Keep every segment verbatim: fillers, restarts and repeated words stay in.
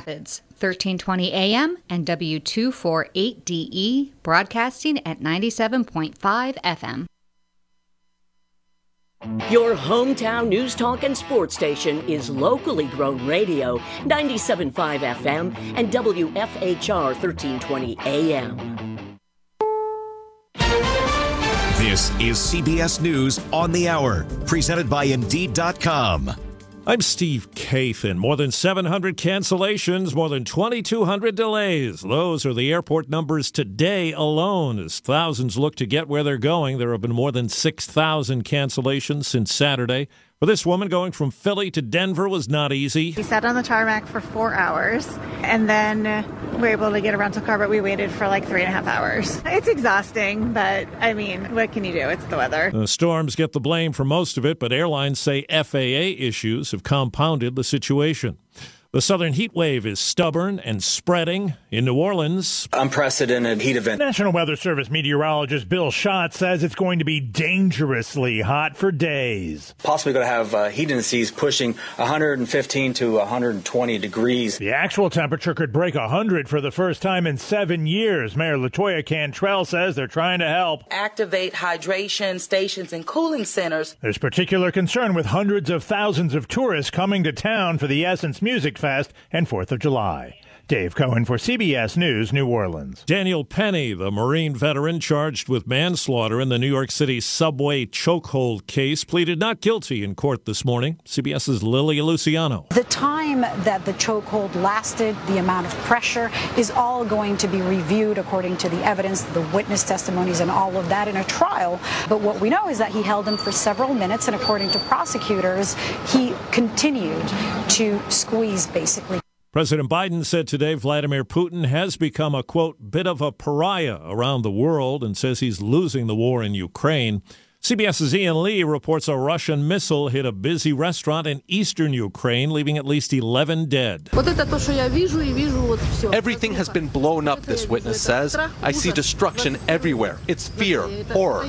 Rapids, thirteen twenty A M and W two forty-eight D E, broadcasting at ninety-seven point five F M. Your hometown news talk and sports station is locally grown radio, ninety-seven point five F M and W F H R thirteen twenty A M. This is C B S News on the Hour, presented by Indeed dot com. I'm Steve Kathan. More than seven hundred cancellations, more than twenty-two hundred delays. Those are the airport numbers today alone. As thousands look to get where they're going, there have been more than six thousand cancellations since Saturday. For this woman, going from Philly to Denver was not easy. We sat on the tarmac for four hours, and then we were able to get a rental car, but we waited for like three and a half hours. It's exhausting, but I mean, what can you do? It's the weather. The storms get the blame for most of it, but airlines say F A A issues have compounded the situation. The southern heat wave is stubborn and spreading. In New Orleans, unprecedented heat event. National Weather Service meteorologist Bill Schott says it's going to be dangerously hot for days. Possibly going to have uh, heat indices pushing one hundred fifteen to one hundred twenty degrees. The actual temperature could break one hundred for the first time in seven years. Mayor LaToya Cantrell says they're trying to help activate hydration stations and cooling centers. There's particular concern with hundreds of thousands of tourists coming to town for the Essence Music Fest and fourth of July. Dave Cohen for C B S News, New Orleans. Daniel Penny, the Marine veteran charged with manslaughter in the New York City subway chokehold case, pleaded not guilty in court this morning. CBS's Lily Luciano. The time that the chokehold lasted, the amount of pressure, is all going to be reviewed according to the evidence, the witness testimonies, and all of that in a trial. But what we know is that he held him for several minutes, and according to prosecutors, he continued to squeeze, basically. President Biden said today Vladimir Putin has become a, quote, bit of a pariah around the world and says he's losing the war in Ukraine. CBS's Ian Lee reports a Russian missile hit a busy restaurant in eastern Ukraine, leaving at least eleven dead. Everything has been blown up, this witness says. I see destruction everywhere. It's fear, horror.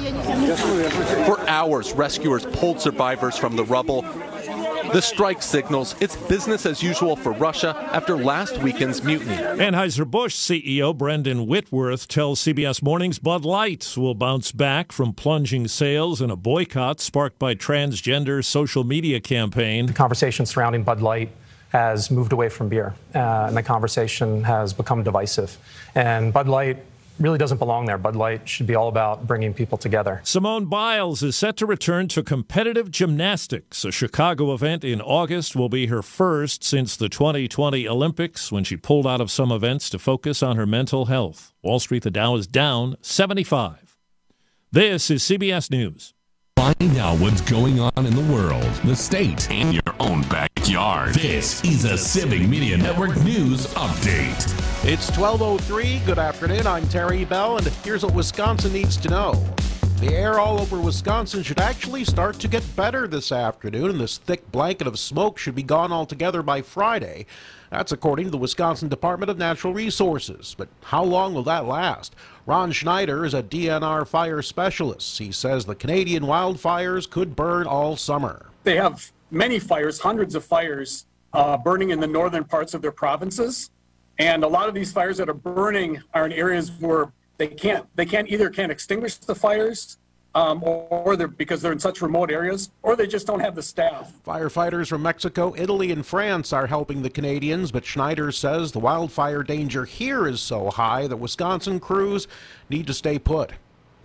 For hours, rescuers pulled survivors from the rubble. The strike signals it's business as usual for Russia after last weekend's mutiny. Anheuser-Busch C E O Brendan Whitworth tells C B S Mornings Bud Light will bounce back from plunging sales in a boycott sparked by transgender social media campaign. The conversation surrounding Bud Light has moved away from beer, uh, and the conversation has become divisive. And Bud Light really doesn't belong there. Bud Light should be all about bringing people together. Simone Biles is set to return to competitive gymnastics. A Chicago event in August will be her first since the twenty twenty Olympics, when she pulled out of some events to focus on her mental health. Wall Street, the Dow is down seventy-five. This is C B S News. Find out what's going on in the world, the state, and your own backyard. This is a Civic Media Network News Update. It's twelve oh three. Good afternoon. I'm Terry Bell, and here's what Wisconsin needs to know. The air all over Wisconsin should actually start to get better this afternoon, and this thick blanket of smoke should be gone altogether by Friday. That's according to the Wisconsin Department of Natural Resources. But how long will that last? Ron Schneider is a D N R fire specialist. He says the Canadian wildfires could burn all summer. They have many fires, hundreds of fires, uh, burning in the northern parts of their provinces. And a lot of these fires that are burning are in areas where they can't, they can't either can't extinguish the fires, um, or they're because they're in such remote areas, or they just don't have the staff. Firefighters from Mexico, Italy, and France are helping the Canadians, but Schneider says the wildfire danger here is so high that Wisconsin crews need to stay put.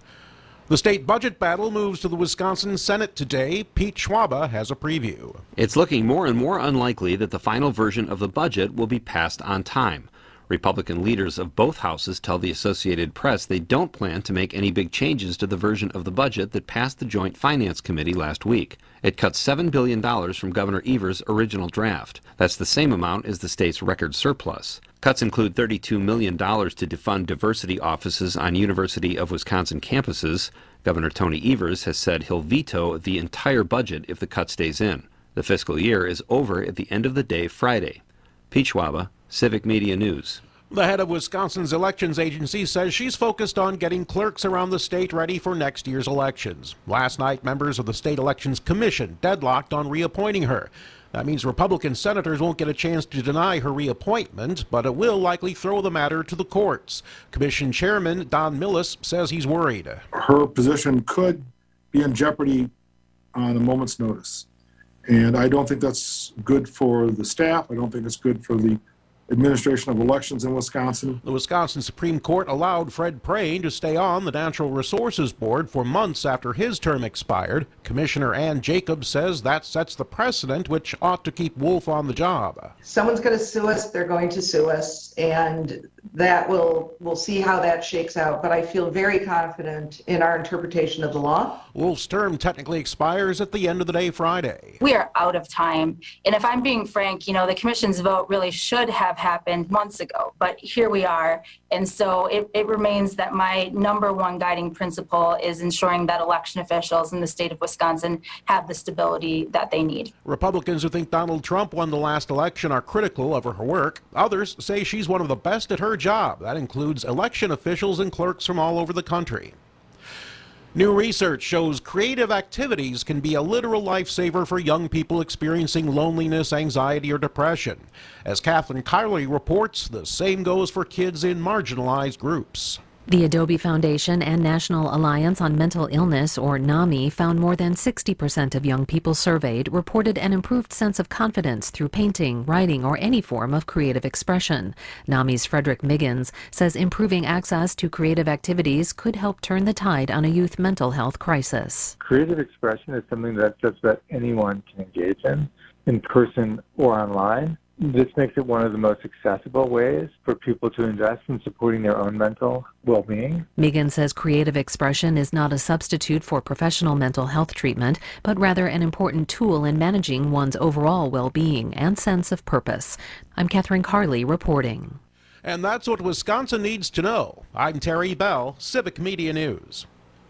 The state budget battle moves to the Wisconsin Senate today. Pete Schwaba has a preview. It's looking more and more unlikely that the final version of the budget will be passed on time. Republican leaders of both houses tell the Associated Press they don't plan to make any big changes to the version of the budget that passed the Joint Finance Committee last week. It cuts seven billion dollars from Governor Evers' original draft. That's the same amount as the state's record surplus. Cuts include thirty-two million dollars to defund diversity offices on University of Wisconsin campuses. Governor Tony Evers has said he'll veto the entire budget if the cut stays in. The fiscal year is over at the end of the day Friday. Pete Schwaba, Civic Media News. The head of Wisconsin's elections agency says she's focused on getting clerks around the state ready for next year's elections. Last night, members of the State Elections Commission deadlocked on reappointing her. That means Republican senators won't get a chance to deny her reappointment, but it will likely throw the matter to the courts. Commission Chairman Don Millis says he's worried. Her position could be in jeopardy on a moment's notice. And I don't think that's good for the staff. I don't think it's good for the administration of elections in Wisconsin. The Wisconsin Supreme Court allowed Fred Prayne to stay on the Natural Resources Board for months after his term expired. Commissioner Ann Jacobs says that sets the precedent, which ought to keep Wolf on the job. Someone's going to sue us, they're going to sue us, and that will, we'll see how that shakes out. But I feel very confident in our interpretation of the law. Wolf's term technically expires at the end of the day Friday. We are out of time. And if I'm being frank, you know, the commission's vote really should have happened months ago, but here we are. And so it, it remains that my number one guiding principle is ensuring that election officials in the state of Wisconsin have the stability that they need. Republicans who think Donald Trump won the last election are critical of her work. Others say she's one of the best at her job. That includes election officials and clerks from all over the country. New research shows creative activities can be a literal lifesaver for young people experiencing loneliness, anxiety, or depression. As Catherine Carley reports, the same goes for kids in marginalized groups. The Adobe Foundation and National Alliance on Mental Illness, or NAMI, found more than sixty percent of young people surveyed reported an improved sense of confidence through painting, writing, or any form of creative expression. NAMI's Frederick Miggins says improving access to creative activities could help turn the tide on a youth mental health crisis. Creative expression is something that just about anyone can engage in, in person or online. This makes it one of the most accessible ways for people to invest in supporting their own mental well-being. Megan says creative expression is not a substitute for professional mental health treatment, but rather an important tool in managing one's overall well-being and sense of purpose. I'm Catherine Carley reporting. And that's what Wisconsin needs to know. I'm Terry Bell, Civic Media News.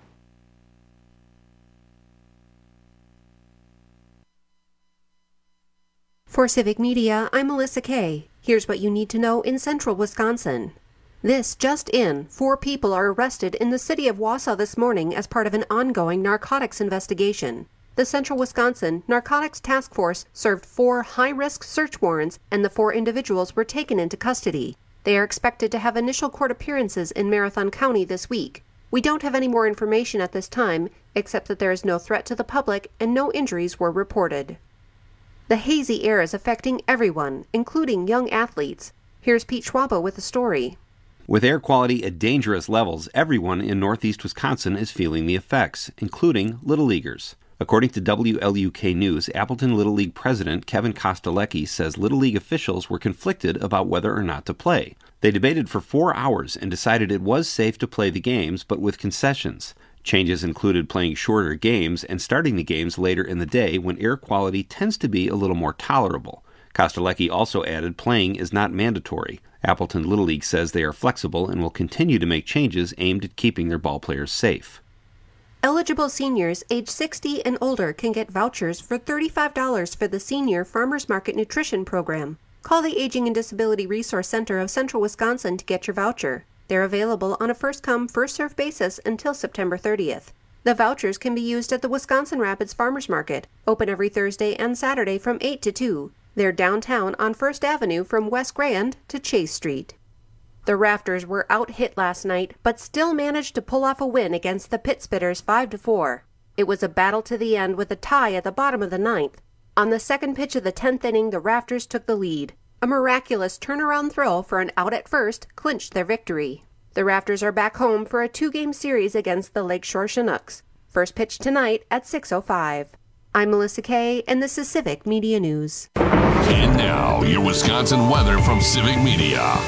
For Civic Media, I'm Melissa Kay. Here's what you need to know in central Wisconsin. This just in, four people are arrested in the city of Wausau this morning as part of an ongoing narcotics investigation. The Central Wisconsin Narcotics Task Force served four high-risk search warrants, and the four individuals were taken into custody. They are expected to have initial court appearances in Marathon County this week. We don't have any more information at this time, except that there is no threat to the public and no injuries were reported. The hazy air is affecting everyone, including young athletes. Here's Pete Schwabo with the story. With air quality at dangerous levels, everyone in northeast Wisconsin is feeling the effects, including Little Leaguers. According to W L U K News, Appleton Little League president Kevin Kostelecki says Little League officials were conflicted about whether or not to play. They debated for four hours and decided it was safe to play the games, but with concessions. Changes included playing shorter games and starting the games later in the day when air quality tends to be a little more tolerable. Kostelecki also added playing is not mandatory. Appleton Little League says they are flexible and will continue to make changes aimed at keeping their ballplayers safe. Eligible seniors age sixty and older can get vouchers for thirty-five dollars for the Senior Farmers Market Nutrition Program. Call the Aging and Disability Resource Center of Central Wisconsin to get your voucher. They're available on a first-come, first-served basis until September thirtieth. The vouchers can be used at the Wisconsin Rapids Farmers Market, open every Thursday and Saturday from eight to two. They're downtown on First Avenue from West Grand to Chase Street. The Rafters were out-hit last night, but still managed to pull off a win against the Pit Spitters five to four. It was a battle to the end with a tie at the bottom of the ninth. On the second pitch of the tenth inning, the Rafters took the lead. A miraculous turnaround throw for an out at first clinched their victory. The Rafters are back home for a two-game series against the Lakeshore Chinooks. First pitch tonight at six oh five. I'm Melissa Kay, and this is Civic Media News. And now, your Wisconsin weather from Civic Media.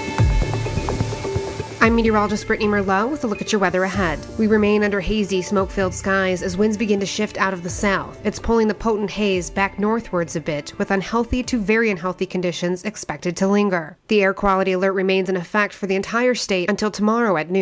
I'm meteorologist Brittany Merlot with a look at your weather ahead. We remain under hazy, smoke-filled skies as winds begin to shift out of the south. It's pulling the potent haze back northwards a bit, with unhealthy to very unhealthy conditions expected to linger. The air quality alert remains in effect for the entire state until tomorrow at noon.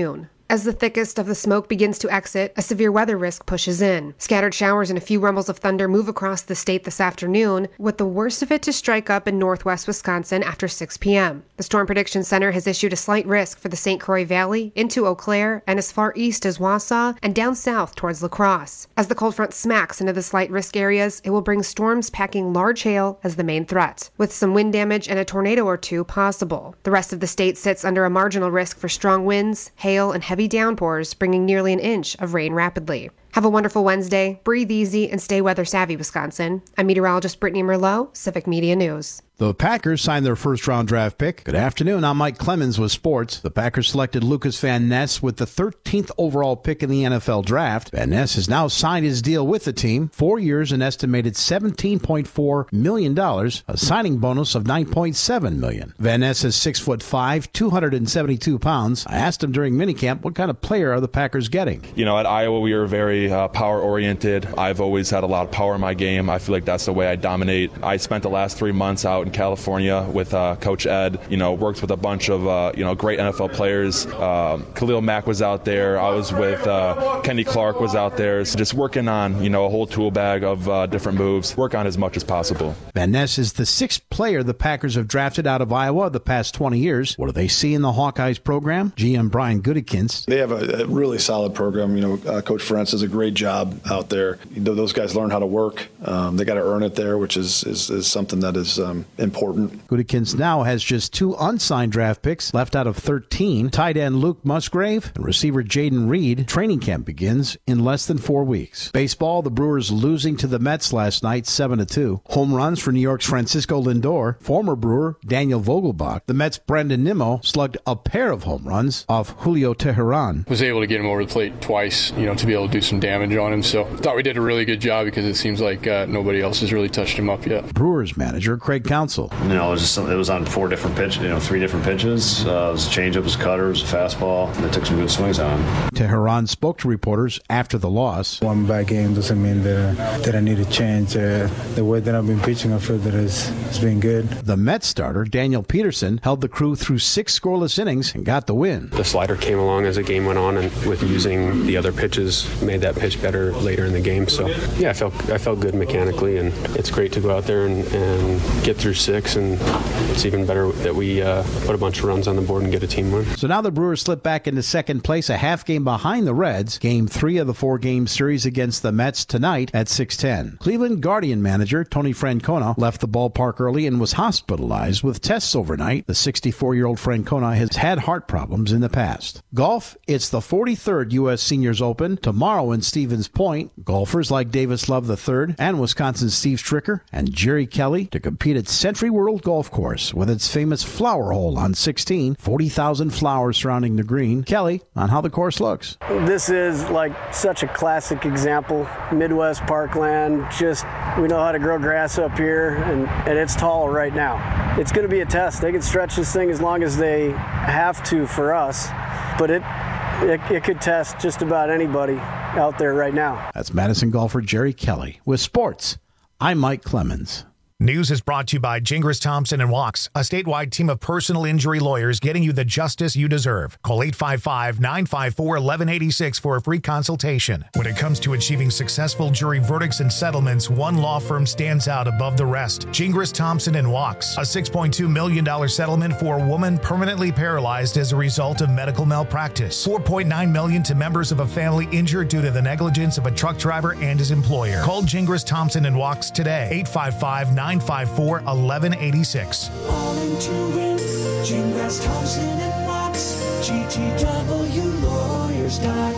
As the thickest of the smoke begins to exit, a severe weather risk pushes in. Scattered showers and a few rumbles of thunder move across the state this afternoon, with the worst of it to strike up in northwest Wisconsin after six p.m. The Storm Prediction Center has issued a slight risk for the Saint Croix Valley, into Eau Claire, and as far east as Wausau, and down south towards La Crosse. As the cold front smacks into the slight risk areas, it will bring storms packing large hail as the main threat, with some wind damage and a tornado or two possible. The rest of the state sits under a marginal risk for strong winds, hail, and heavy downpours, bringing nearly an inch of rain rapidly. Have a wonderful Wednesday, breathe easy, and stay weather savvy, Wisconsin. I'm meteorologist Brittany Merlot, Civic Media News. The Packers signed their first-round draft pick. Good afternoon, I'm Mike Clemens with sports. The Packers selected Lucas Van Ness with the thirteenth overall pick in the N F L draft. Van Ness has now signed his deal with the team. Four years, an estimated seventeen point four million dollars, a signing bonus of nine point seven million dollars. Van Ness is six foot five, two hundred seventy-two pounds. I asked him during minicamp, what kind of player are the Packers getting? You know, at Iowa, we were very uh, power-oriented. I've always had a lot of power in my game. I feel like that's the way I dominate. I spent the last three months out in California with uh, Coach Ed, you know, worked with a bunch of, uh, you know, great N F L players. Um, Khalil Mack was out there. I was with uh, Kenny Clark was out there. So just working on, you know, a whole tool bag of uh, different moves, work on as much as possible. Van Ness is the sixth player the Packers have drafted out of Iowa the past twenty years. What do they see in the Hawkeyes program? G M Brian Gutekunst. They have a, a really solid program. You know, uh, Coach Ferentz does a great job out there. You know, those guys learn how to work. Um, they got to earn it there, which is, is, is something that is um, important. Gutekunst now has just two unsigned draft picks left out of thirteen. Tight end Luke Musgrave and receiver Jaden Reed. Training camp begins in less than four weeks. Baseball, the Brewers losing to the Mets last night seven to two. Home runs for New York's Francisco Lindor. Former Brewer Daniel Vogelbach. The Mets' Brendan Nimmo slugged a pair of home runs off Julio Teheran. Was able to get him over the plate twice, you know, to be able to do some damage on him. So I thought we did a really good job because it seems like uh, nobody else has really touched him up yet. Brewers manager Craig Counsell. You know, it was, just, it was on four different pitches, you know, three different pitches. Uh, it was a changeup, it was a cutter, it was a fastball. And they took some good swings on him. Teheran spoke to reporters after the loss. One bad game doesn't mean that, uh, that I need to change. Uh, the way that I've been pitching, I feel that it's, it's been good. The Mets starter, Daniel Peterson, held the crew through six scoreless innings and got the win. The slider came along as the game went on, and with using the other pitches, made that pitch better later in the game. So, yeah, I felt I felt good mechanically, and it's great to go out there and, and get through six, and it's even better that we uh, put a bunch of runs on the board and get a team win. So now the Brewers slip back into second place, a half game behind the Reds. Game three of the four-game series against the Mets tonight at six ten. Cleveland Guardian manager Tony Francona left the ballpark early and was hospitalized with tests overnight. The sixty-four-year-old Francona has had heart problems in the past. Golf, it's the forty-third U S Seniors Open tomorrow in Stevens Point. Golfers like Davis Love the third and Wisconsin's Steve Stricker and Jerry Kelly to compete at Century World Golf Course with its famous flower hole on sixteen, forty thousand flowers surrounding the green. Kelly on how the course looks. This is like such a classic example. Midwest parkland, just we know how to grow grass up here, and, and it's tall right now. It's going to be a test. They can stretch this thing as long as they have to for us, but it It, it could test just about anybody out there right now. That's Madison golfer Jerry Kelly. With sports, I'm Mike Clemens. News is brought to you by Gingras Thompson and Walks, a statewide team of personal injury lawyers getting you the justice you deserve. Call eight five five, nine five four, one one eight six for a free consultation. When it comes to achieving successful jury verdicts and settlements, one law firm stands out above the rest. Gingras Thompson and Walks, a six point two million dollars settlement for a woman permanently paralyzed as a result of medical malpractice. four point nine million dollars to members of a family injured due to the negligence of a truck driver and his employer. Call Gingras Thompson and Walks today. eight five five, nine five four, one one eight six. All into it, Gingras Thompson and Walks, G T W lawyers dot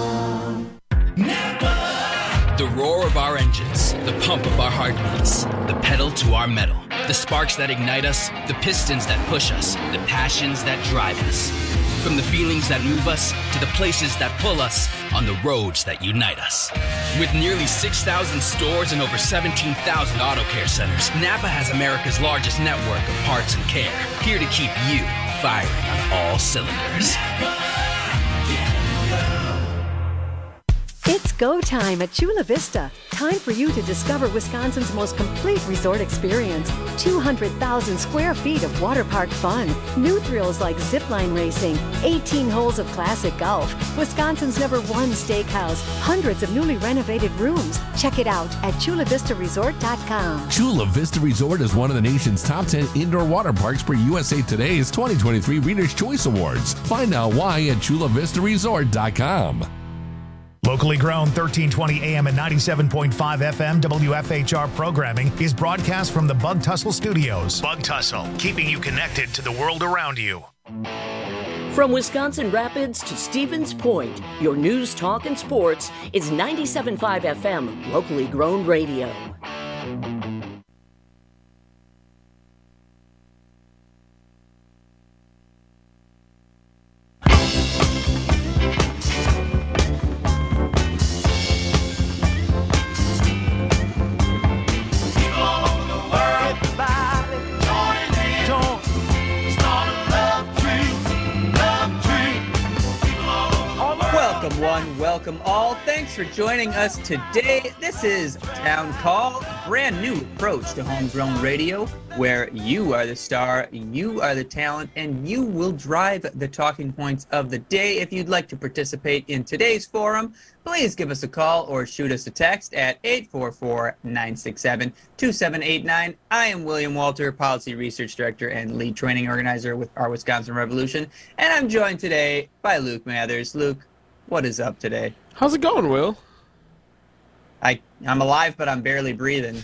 com. The roar of our engines, the pump of our heartbeats, the pedal to our metal, the sparks that ignite us, the pistons that push us, the passions that drive us. From the feelings that move us to the places that pull us on the roads that unite us. With nearly six thousand stores and over seventeen thousand auto care centers, Napa has America's largest network of parts and care, here to keep you firing on all cylinders. It's go time at Chula Vista. Time for you to discover Wisconsin's most complete resort experience. two hundred thousand square feet of water park fun. New thrills like zipline racing. eighteen holes of classic golf. Wisconsin's number one steakhouse. Hundreds of newly renovated rooms. Check it out at chula vista resort dot com. Chula Vista Resort is one of the nation's top ten indoor water parks per U S A Today's twenty twenty-three Reader's Choice Awards. Find out why at chula vista resort dot com. Locally grown thirteen twenty A M and ninety-seven point five F M W F H R programming is broadcast from the Bug Tussle Studios. Bug Tussle, keeping you connected to the world around you. From Wisconsin Rapids to Stevens Point, your news, talk, and sports is ninety-seven point five F M, locally grown radio. One, welcome all. Thanks for joining us today. This is Town Call, brand new approach to homegrown radio, where you are the star, you are the talent, and you will drive the talking points of the day. If you'd like to participate in today's forum, please give us a call or shoot us a text at eight four four, nine six seven, two seven eight nine. I am William Walter, Policy Research Director and Lead Training Organizer with our Wisconsin Revolution, and I'm joined today by Luke Mathers. Luke, what is up today? How's it going, Will? I I'm alive, but I'm barely breathing.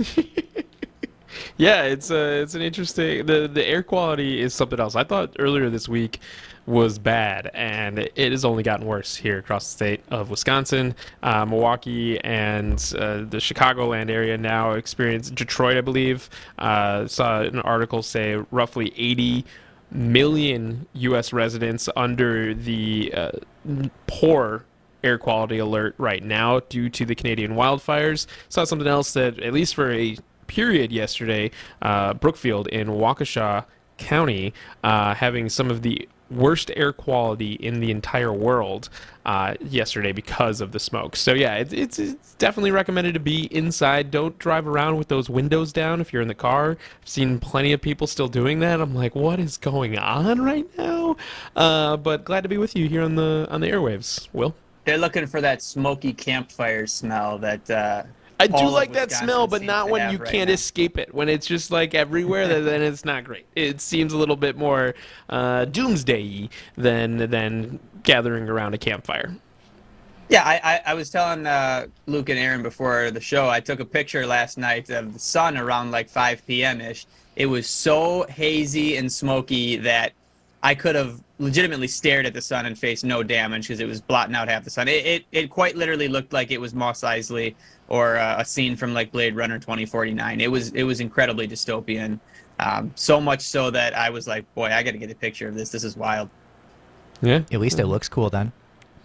Yeah, it's uh, it's an interesting. The the air quality is something else. I thought earlier this week was bad, and it has only gotten worse here across the state of Wisconsin. Uh, Milwaukee and uh, the Chicagoland area now experience. Detroit, I believe, uh, saw an article say roughly eighty million U S residents under the uh, poor air quality alert right now due to the Canadian wildfires. Saw something else that, at least for a period yesterday, uh, Brookfield in Waukesha County uh, having some of the worst air quality in the entire world uh, yesterday because of the smoke. So yeah, it's, it's it's definitely recommended to be inside. Don't drive around with those windows down if you're in the car. I've seen plenty of people still doing that. I'm like, what is going on right now? Uh, but glad to be with you here on the on the airwaves, Will. They're looking for that smoky campfire smell that uh I do like that smell, but not when you right can't now. escape it. When it's just like everywhere, then it's not great. It seems a little bit more uh, doomsday-y than than gathering around a campfire. Yeah, I, I, I was telling uh, Luke and Aaron before the show, I took a picture last night of the sun around like five p.m.-ish. It was so hazy and smoky that I could have legitimately stared at the sun and faced no damage because it was blotting out half the sun. It, it, it quite literally looked like it was Mos Eisley or uh, a scene from like Blade Runner twenty forty-nine. It was it was incredibly dystopian, um, so much so that I was like, boy, I got to get a picture of this. This is wild. Yeah. At least it looks cool then.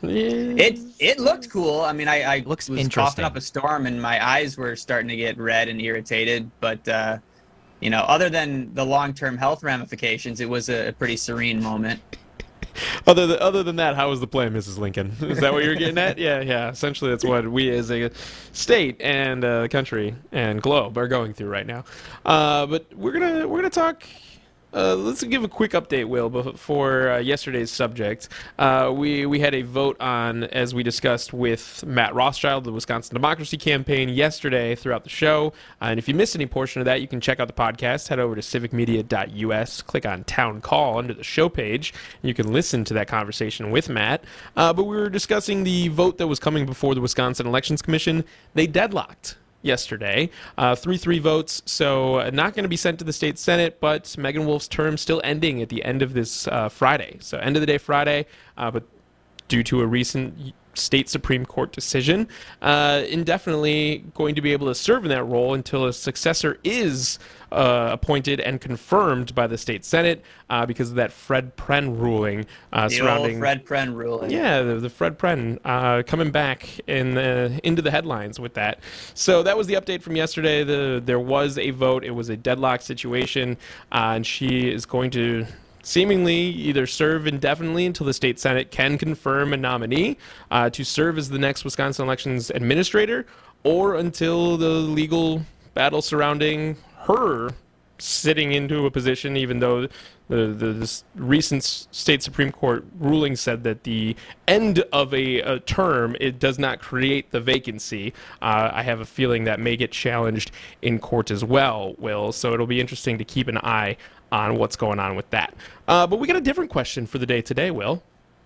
It it looked cool. I mean, I, I looks was interesting. coughing up a storm and my eyes were starting to get red and irritated. But, uh, you know, other than the long-term health ramifications, it was a, a pretty serene moment. Other than, other than that, how was the play, Missus Lincoln? Is that what you were getting at? Yeah, yeah. Essentially, that's what we as a state and uh, country and globe are going through right now. Uh, but we're gonna we're gonna talk. Uh, let's give a quick update, Will, before uh, yesterday's subject. Uh, we we had a vote on, as we discussed with Matt Rothschild, the Wisconsin Democracy Campaign, yesterday throughout the show. Uh, and if you missed any portion of that, you can check out the podcast. Head over to civic media dot U S, click on Town Call under the show page, and you can listen to that conversation with Matt. Uh, but we were discussing the vote that was coming before the Wisconsin Elections Commission. They deadlocked yesterday. Uh, three three votes, so uh, not going to be sent to the state Senate, but Megan Wolf's term still ending at the end of this uh, Friday. So end of the day Friday, uh, but due to a recent state Supreme Court decision, uh, indefinitely going to be able to serve in that role until a successor is uh, appointed and confirmed by the state Senate uh, because of that Fred Pren ruling uh, the surrounding old Fred Pren ruling. Yeah, the, the Fred Pren uh, coming back in the, into the headlines with that. So that was the update from yesterday. The, there was a vote. It was a deadlock situation, uh, and she is going to seemingly either serve indefinitely until the state Senate can confirm a nominee uh, to serve as the next Wisconsin elections administrator, or until the legal battle surrounding her sitting into a position, even though the, the this recent state Supreme Court ruling said that the end of a, a term, it does not create the vacancy. Uh, I have a feeling that may get challenged in court as well, Will. So it'll be interesting to keep an eye on what's going on with that. Uh, but we got a different question for the day today, Will.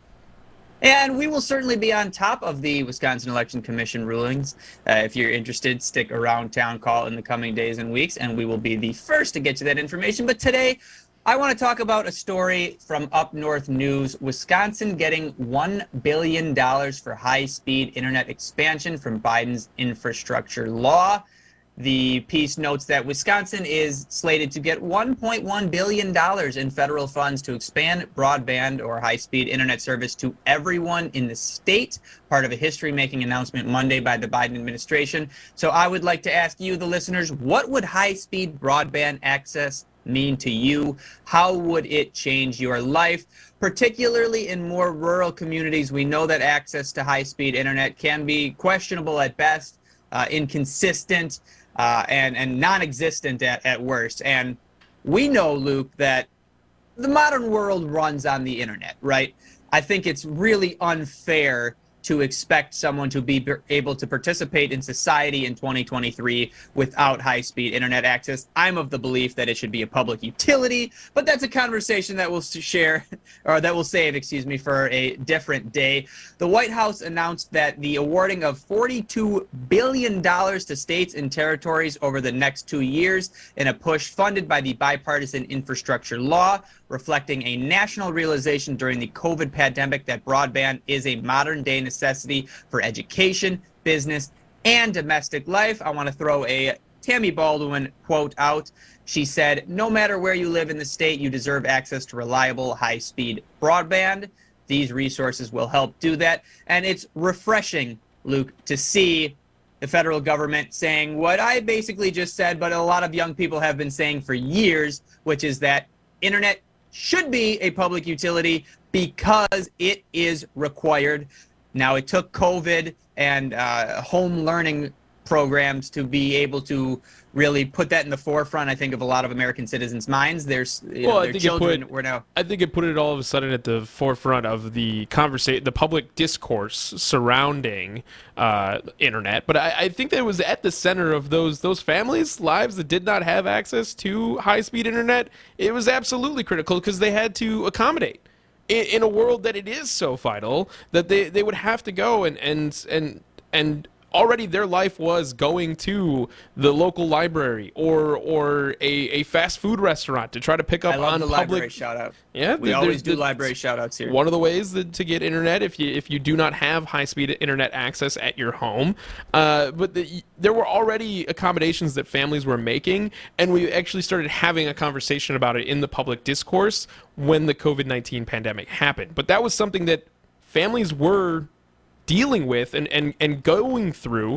And we will certainly be on top of the Wisconsin Election Commission rulings. Uh, if you're interested, stick around Town Call in the coming days and weeks, and we will be the first to get you that information. But today, I want to talk about a story from Up North News. Wisconsin getting one billion dollars for high-speed internet expansion from Biden's infrastructure law. The piece notes that Wisconsin is slated to get one point one billion dollars in federal funds to expand broadband or high-speed internet service to everyone in the state, part of a history-making announcement Monday by the Biden administration. So I would like to ask you, the listeners, what would high-speed broadband access mean to you? How would it change your life? Particularly in more rural communities, we know that access to high-speed internet can be questionable at best, uh, inconsistent, Uh, and, and non-existent at, at worst. And we know, Luke, that the modern world runs on the internet, right? I think it's really unfair to expect someone to be able to participate in society in twenty twenty-three without high-speed internet access. I'm of the belief that it should be a public utility, but that's a conversation that we'll share, or that we'll save, excuse me, for a different day. The White House announced that the awarding of forty-two billion dollars to states and territories over the next two years in a push funded by the bipartisan infrastructure law, reflecting a national realization during the COVID pandemic that broadband is a modern-day necessity for education, business, and domestic life. I want to throw a Tammy Baldwin quote out. She said, "No matter where you live in the state, you deserve access to reliable, high-speed broadband. These resources will help do that." And it's refreshing, Luke, to see the federal government saying what I basically just said, but a lot of young people have been saying for years, which is that internet should be a public utility because it is required. Now, it took COVID and uh, home learning programs to be able to really put that in the forefront, I think, of a lot of American citizens' minds. There's, you well, know, I their think children it put, were now... I think it put it all of a sudden at the forefront of the conversation, the public discourse surrounding uh, internet. But I, I think that it was at the center of those those families' lives that did not have access to high-speed internet. It was absolutely critical because they had to accommodate in, in a world that it is so vital that they, they would have to go and and and and. Already their life was going to the local library or or a, a fast food restaurant to try to pick up I love on the public library shout out. Yeah, we always do library shout outs here. One of the ways that, to get internet if you if you do not have high speed internet access at your home, uh, but the, there were already accommodations that families were making, and we actually started having a conversation about it in the public discourse when the COVID nineteen pandemic happened. But that was something that families were dealing with and, and, and going through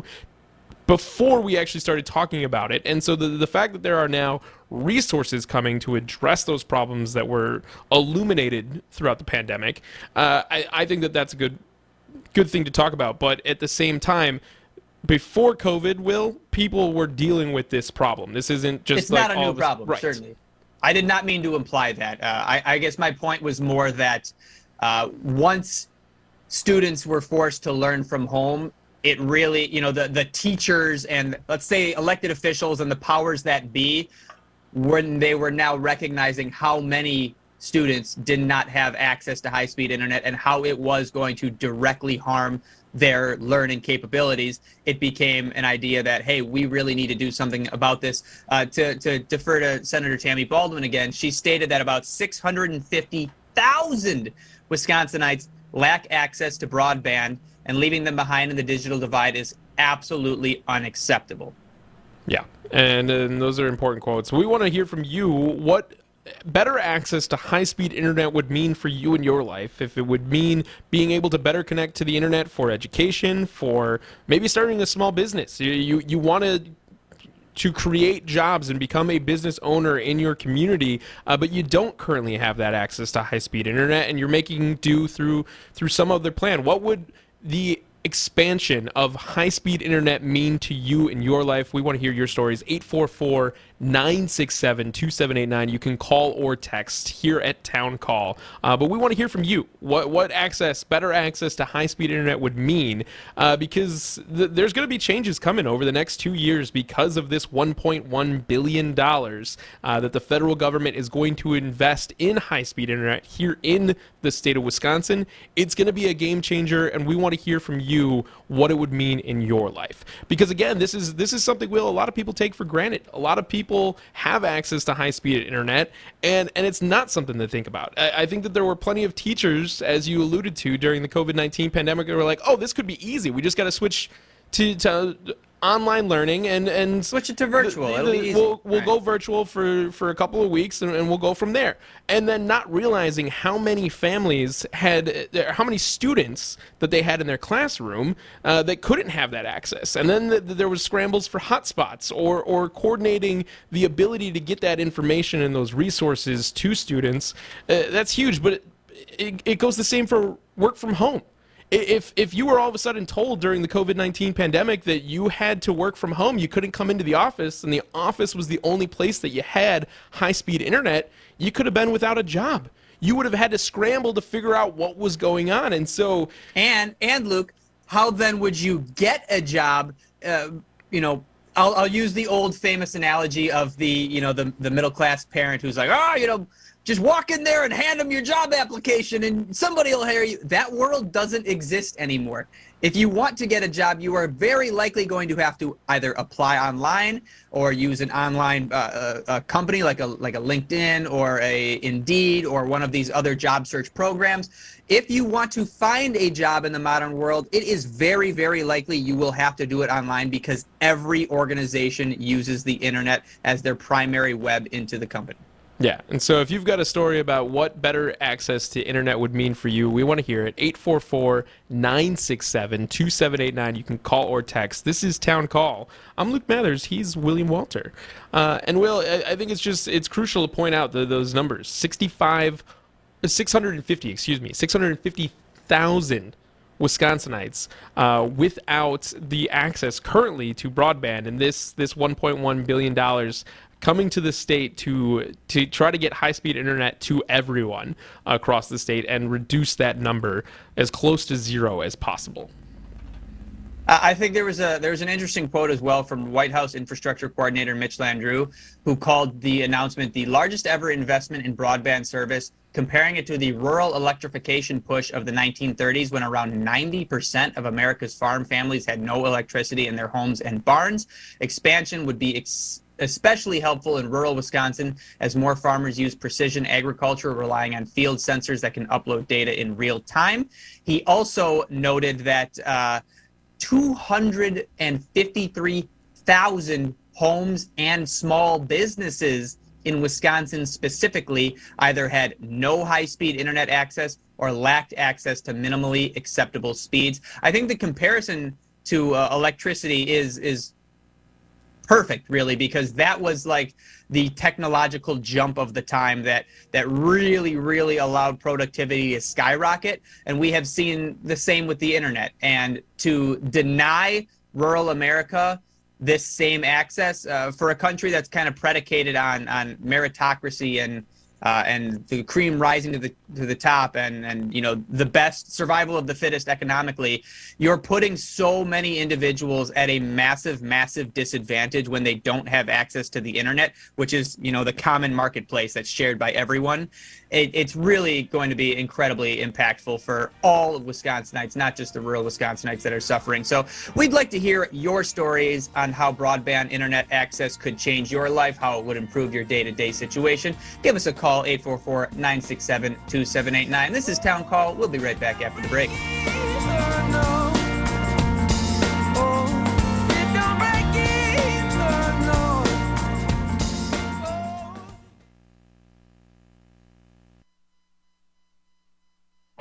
before we actually started talking about it. And so the, the fact that there are now resources coming to address those problems that were illuminated throughout the pandemic, uh, I, I think that that's a good good thing to talk about. But at the same time, before COVID, Will, people were dealing with this problem. This isn't just It's like not a all new this, problem, right. certainly. I did not mean to imply that. Uh, I, I guess my point was more that uh, once students were forced to learn from home, it really, you know, the, the teachers and, let's say, elected officials and the powers that be, when they were now recognizing how many students did not have access to high-speed internet and how it was going to directly harm their learning capabilities, it became an idea that, hey, we really need to do something about this. Uh, to, to defer to Senator Tammy Baldwin again, she stated that about six hundred fifty thousand Wisconsinites lack access to broadband, and leaving them behind in the digital divide is absolutely unacceptable. Yeah, and, and those are important quotes. We want to hear from you what better access to high-speed internet would mean for you in your life, if it would mean being able to better connect to the internet for education, for maybe starting a small business. You, you, you want to to create jobs and become a business owner in your community, uh, but you don't currently have that access to high-speed internet, and you're making do through through some other plan. What would the expansion of high-speed internet mean to you in your life? We want to hear your stories. eight four four, nine six seven, two seven eight nine. You can call or text here at Town Call. Uh, but we want to hear from you. What what access, better access to high-speed internet would mean, uh, because th- there's going to be changes coming over the next two years because of this one point one billion dollars uh, that the federal government is going to invest in high-speed internet here in the state of Wisconsin. It's going to be a game changer, and we want to hear from you what it would mean in your life. Because again, this is this is something Will, a lot of people take for granted. A lot of people have access to high-speed internet, and, and it's not something to think about. I, I think that there were plenty of teachers, as you alluded to, during the covid nineteen pandemic, that were like, oh, this could be easy. We just got to switch to, to online learning and, and switch it to virtual. The, the, It'll be easy. We'll, we'll right. go virtual for, for a couple of weeks, and, and we'll go from there. And then not realizing how many families had, how many students that they had in their classroom uh, that couldn't have that access. And then the, the, there was scrambles for hotspots or, or coordinating the ability to get that information and those resources to students. Uh, that's huge, but it, it, it goes the same for work from home. If if you were all of a sudden told during the covid nineteen pandemic that you had to work from home, you couldn't come into the office, and the office was the only place that you had high-speed internet, you could have been without a job. You would have had to scramble to figure out what was going on. And so... And, and Luke, how then would you get a job, uh, you know, I'll, I'll use the old famous analogy of the, you know, the, the middle-class parent who's like, oh, you know, just walk in there and hand them your job application and somebody will hire you. That world doesn't exist anymore. If you want to get a job, you are very likely going to have to either apply online or use an online uh, a, a company like a like a LinkedIn or a Indeed or one of these other job search programs. If you want to find a job in the modern world, it is very, very likely you will have to do it online because every organization uses the internet as their primary web into the company. Yeah, and so if you've got a story about what better access to internet would mean for you, we want to hear it. eight four four, nine six seven, two seven eight nine. You can call or text. This is Town Call. I'm Luke Mathers. He's William Walter. Uh, and Will, I, I think it's just, it's crucial to point out the, those numbers. sixty-five, six hundred fifty, excuse me, six hundred fifty thousand Wisconsinites uh, without the access currently to broadband, and this, this one point one billion dollars coming to the state to to try to get high-speed internet to everyone across the state and reduce that number as close to zero as possible. I think there was a there was an interesting quote as well from White House Infrastructure Coordinator Mitch Landrieu, who called the announcement the largest ever investment in broadband service, comparing it to the rural electrification push of the nineteen thirties when around ninety percent of America's farm families had no electricity in their homes and barns. Expansion would be ex- especially helpful in rural Wisconsin as more farmers use precision agriculture, relying on field sensors that can upload data in real time. He also noted that uh, two hundred fifty-three thousand homes and small businesses in Wisconsin specifically either had no high-speed internet access or lacked access to minimally acceptable speeds. I think the comparison to uh, electricity is is perfect, really, because that was like the technological jump of the time that that really, really allowed productivity to skyrocket. And we have seen the same with the internet. And to deny rural America this same access uh, for a country that's kind of predicated on on meritocracy and uh, and the cream rising to the to the top and and you know the best survival of the fittest economically, you're putting so many individuals at a massive massive disadvantage when they don't have access to the internet, which is you know the common marketplace that's shared by everyone. It, it's really going to be incredibly impactful for all of Wisconsinites, not just the rural Wisconsinites that are suffering. So we'd like to hear your stories on how broadband internet access could change your life, how it would improve your day-to-day situation. Give us a call, eight four four, nine six seven, two seven eight nine. This is Town Call. We'll be right back after the break.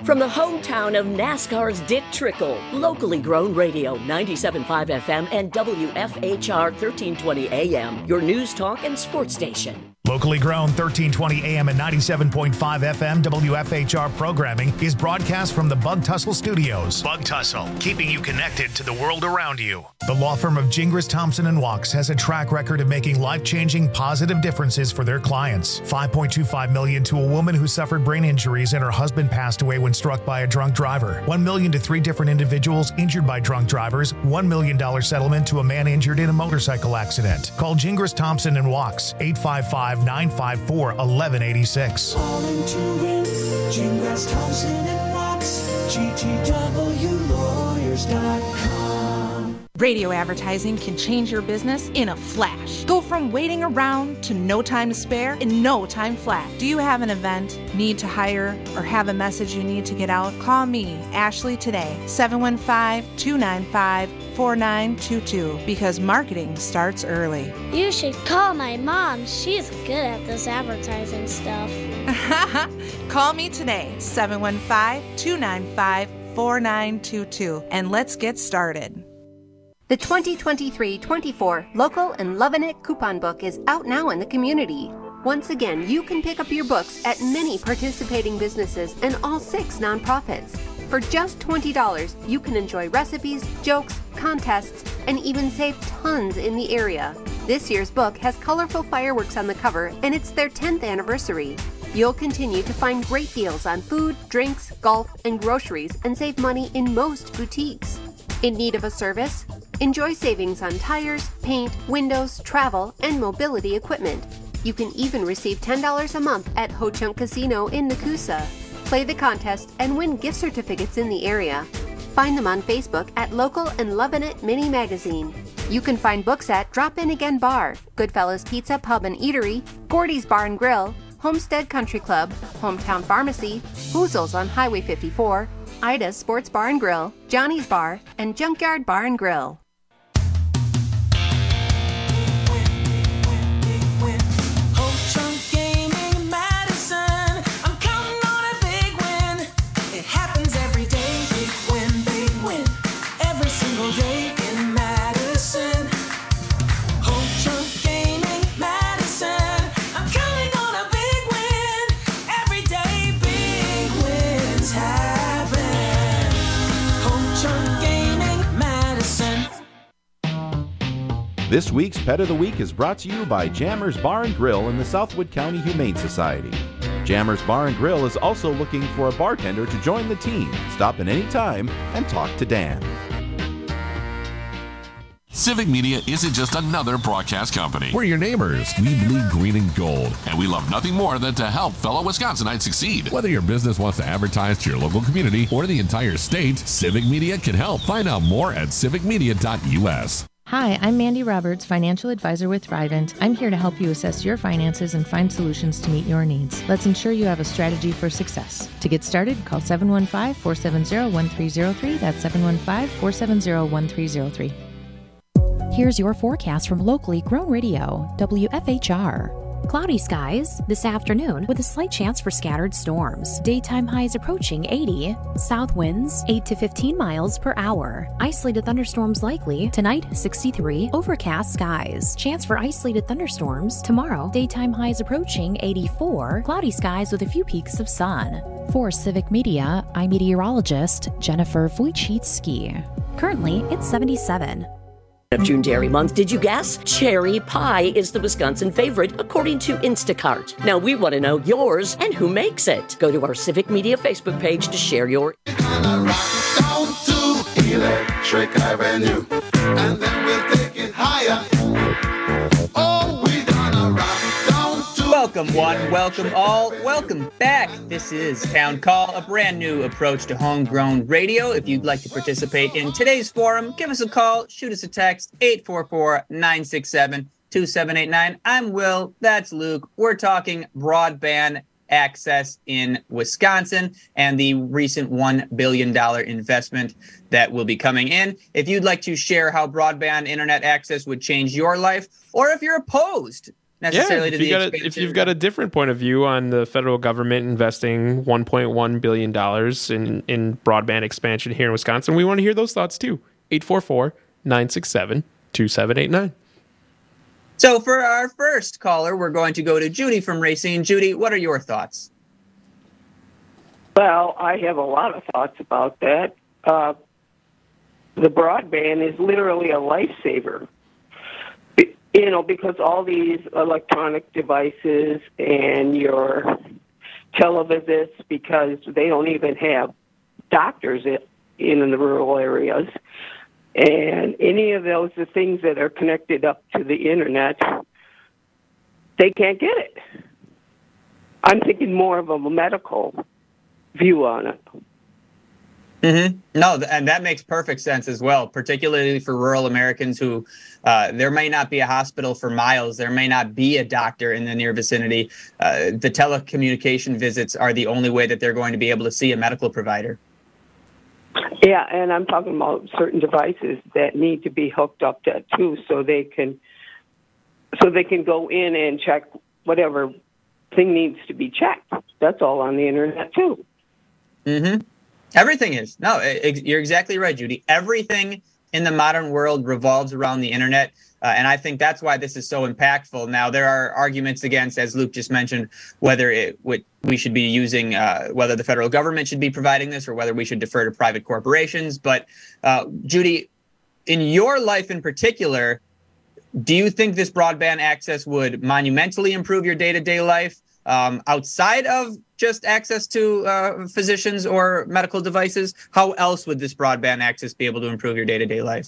From the hometown of NASCAR's Dick Trickle, locally grown radio, ninety-seven point five F M and W F H R thirteen twenty A M, your news, talk, and sports station. Locally grown thirteen twenty A M and ninety-seven point five F M W F H R programming is broadcast from the Bug Tussle Studios. Bug Tussle, keeping you connected to the world around you. The law firm of Gingras, Thompson and Wachs has a track record of making life-changing positive differences for their clients. five point two five million dollars to a woman who suffered brain injuries and her husband passed away when struck by a drunk driver. one million dollars to three different individuals injured by drunk drivers. one million dollars settlement to a man injured in a motorcycle accident. Call Gingras, Thompson and Wachs, eight five five, nine five four, one one eight six. Calling to win, Gingras, Thompson and Wachs, G T W lawyers dot com. Radio advertising can change your business in a flash. Go from waiting around to no time to spare in no time flat. Do you have an event, need to hire, or have a message you need to get out? Call me, Ashley, today, seven one five, two nine five, four nine two two, because marketing starts early. You should call my mom. She's good at this advertising stuff. Call me today, seven one five, two nine five, four nine two two, and let's get started. The twenty twenty-three twenty-four Local and Lovin' It coupon book is out now in the community. Once again, you can pick up your books at many participating businesses and all six nonprofits. For just twenty dollars, you can enjoy recipes, jokes, contests, and even save tons in the area. This year's book has colorful fireworks on the cover, and it's their tenth anniversary. You'll continue to find great deals on food, drinks, golf, and groceries, and save money in most boutiques. In need of a service? Enjoy savings on tires, paint, windows, travel, and mobility equipment. You can even receive ten dollars a month at Ho Chunk Casino in Nakusa. Play the contest and win gift certificates in the area. Find them on Facebook at Local and Lovin' It Mini Magazine. You can find books at Drop In Again Bar, Goodfellas Pizza Pub and Eatery, Gordy's Bar and Grill, Homestead Country Club, Hometown Pharmacy, Boozles on Highway fifty-four, Ida's Sports Bar and Grill, Johnny's Bar, and Junkyard Bar and Grill. This week's Pet of the Week is brought to you by Jammers Bar and Grill and the Southwood County Humane Society. Jammers Bar and Grill is also looking for a bartender to join the team. Stop in any time and talk to Dan. Civic Media isn't just another broadcast company. We're your neighbors. We bleed green and gold. And we love nothing more than to help fellow Wisconsinites succeed. Whether your business wants to advertise to your local community or the entire state, Civic Media can help. Find out more at civic media dot U S. Hi, I'm Mandy Roberts, financial advisor with Thrivent. I'm here to help you assess your finances and find solutions to meet your needs. Let's ensure you have a strategy for success. To get started, call seven one five, four seven zero, one three zero three. That's seven one five, four seven zero, one three zero three. Here's your forecast from locally grown radio, W F H R. Cloudy skies this afternoon with a slight chance for scattered storms. Daytime highs approaching eighty. South winds eight to fifteen miles per hour. Isolated thunderstorms likely. Tonight, sixty-three. Overcast skies. Chance for isolated thunderstorms. Tomorrow, daytime highs approaching eighty-four. Cloudy skies with a few peaks of sun. For Civic Media, I'm meteorologist Jennifer Wojcicki. Currently, it's seventy-seven. Of June Dairy Month, did you guess? Cherry pie is the Wisconsin favorite according to Instacart. Now we want to know yours and who makes it. Go to our Civic Media Facebook page to share your. Down to Electric Avenue, and then we'll take it higher. Oh, we gonna rock down to. Welcome one, welcome all, welcome back. This is Town Call, a brand new approach to homegrown radio. If you'd like to participate in today's forum, give us a call, shoot us a text, eight four four, nine six seven, two seven eight nine. I'm Will, that's Luke. We're talking broadband access in Wisconsin and the recent one billion dollars investment that will be coming in. If you'd like to share how broadband internet access would change your life, or if you're opposed necessarily yeah, to if you the got a, expansion. if you've got a different point of view on the federal government investing one point one billion dollars in, in broadband expansion here in Wisconsin, we want to hear those thoughts too. eight four four, nine six seven, two seven eight nine. So for our first caller, we're going to go to Judy from Racine. Judy, what are your thoughts? Well, I have a lot of thoughts about that. Uh, the broadband is literally a lifesaver. You know, because all these electronic devices and your televisits, because they don't even have doctors in, in the rural areas. And any of those the things that are connected up to the internet, they can't get it. I'm thinking more of a medical view on it. Mm-hmm. No, and that makes perfect sense as well, particularly for rural Americans who uh, there may not be a hospital for miles. There may not be a doctor in the near vicinity. Uh, the telecommunication visits are the only way that they're going to be able to see a medical provider. Yeah, and I'm talking about certain devices that need to be hooked up to it too, so they can so they can go in and check whatever thing needs to be checked. That's all on the internet too. Mm-hmm. Everything is. No, it, you're exactly right, Judy. Everything in the modern world revolves around the internet. Uh, and I think that's why this is so impactful. Now, there are arguments against, as Luke just mentioned, whether it would, we should be using, uh, whether the federal government should be providing this or whether we should defer to private corporations. But, uh, Judy, in your life in particular, do you think this broadband access would monumentally improve your day-to-day life um, outside of just access to uh, physicians or medical devices? How else would this broadband access be able to improve your day-to-day life?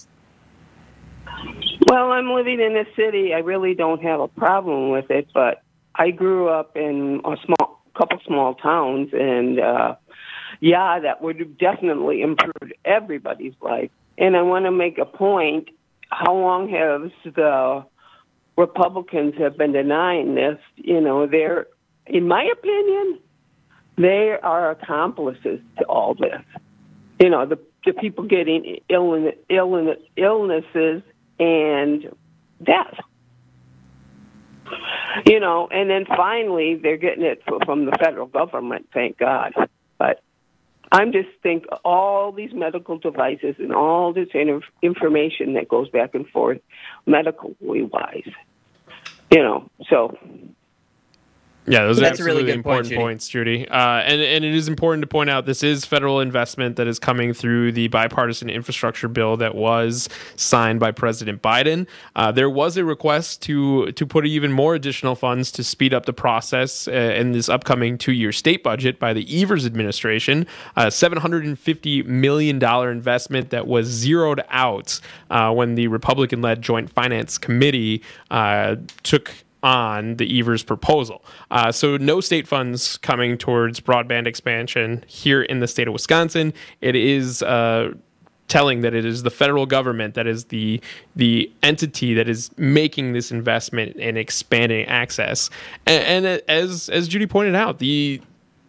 Well, I'm living in a city. I really don't have a problem with it, but I grew up in a small, couple small towns, and uh, yeah, that would definitely improve everybody's life. And I want to make a point. How long have the Republicans have been denying this? You know, they're, in my opinion, they are accomplices to all this. You know, the, the people getting ill, ill, illnesses and death. You know, and then finally they're getting it from the federal government, thank God. But I'm just think all these medical devices and all this information that goes back and forth, medically wise, you know, so... Yeah, those are That's absolutely a really good important point, Judy. points, Judy. Uh, and, and it is important to point out this is federal investment that is coming through the bipartisan infrastructure bill that was signed by President Biden. Uh, there was a request to to put even more additional funds to speed up the process uh, in this upcoming two-year state budget by the Evers administration, a seven hundred fifty million dollars investment that was zeroed out uh, when the Republican-led Joint Finance Committee uh, took on the Evers proposal. Uh, so no state funds coming towards broadband expansion here in the state of Wisconsin. It is uh, telling that it is the federal government that is the the entity that is making this investment and expanding access. And, and as as Judy pointed out, the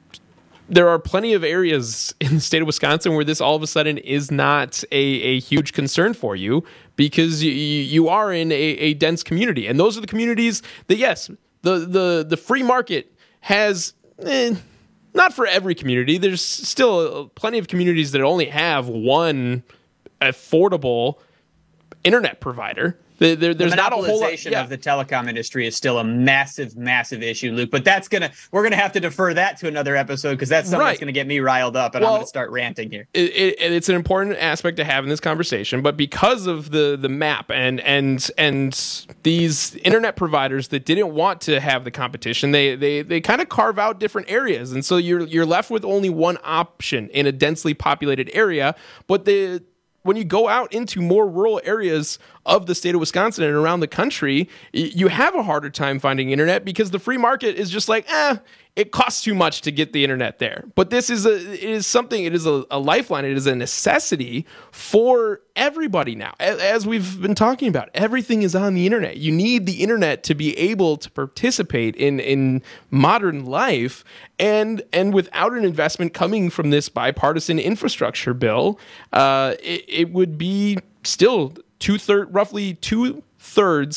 there are plenty of areas in the state of Wisconsin where this all of a sudden is not a, a huge concern for you because you, you are in a, a dense community. And those are the communities that, yes, the, the, the free market has, eh, not for every community. There's still plenty of communities that only have one affordable internet provider. There, there, there's the not a whole lot. Yeah. of the telecom industry is still a massive, massive issue, Luke. But that's gonna we're gonna have to defer that to another episode because that's something Right. that's gonna get me riled up, and Well, I'm gonna start ranting here. It, it, it's an important aspect to have in this conversation, but because of the the map and and and these internet providers that didn't want to have the competition, they they they kind of carve out different areas, and so you're you're left with only one option in a densely populated area. But the when you go out into more rural areas of the state of Wisconsin and around the country, you have a harder time finding internet because the free market is just like, eh, it costs too much to get the internet there. But this is a it is something, it is a, a lifeline, it is a necessity for everybody now. As we've been talking about, everything is on the internet. You need the internet to be able to participate in, in modern life. And and without an investment coming from this bipartisan infrastructure bill, uh, it, it would be still two third, roughly two thirds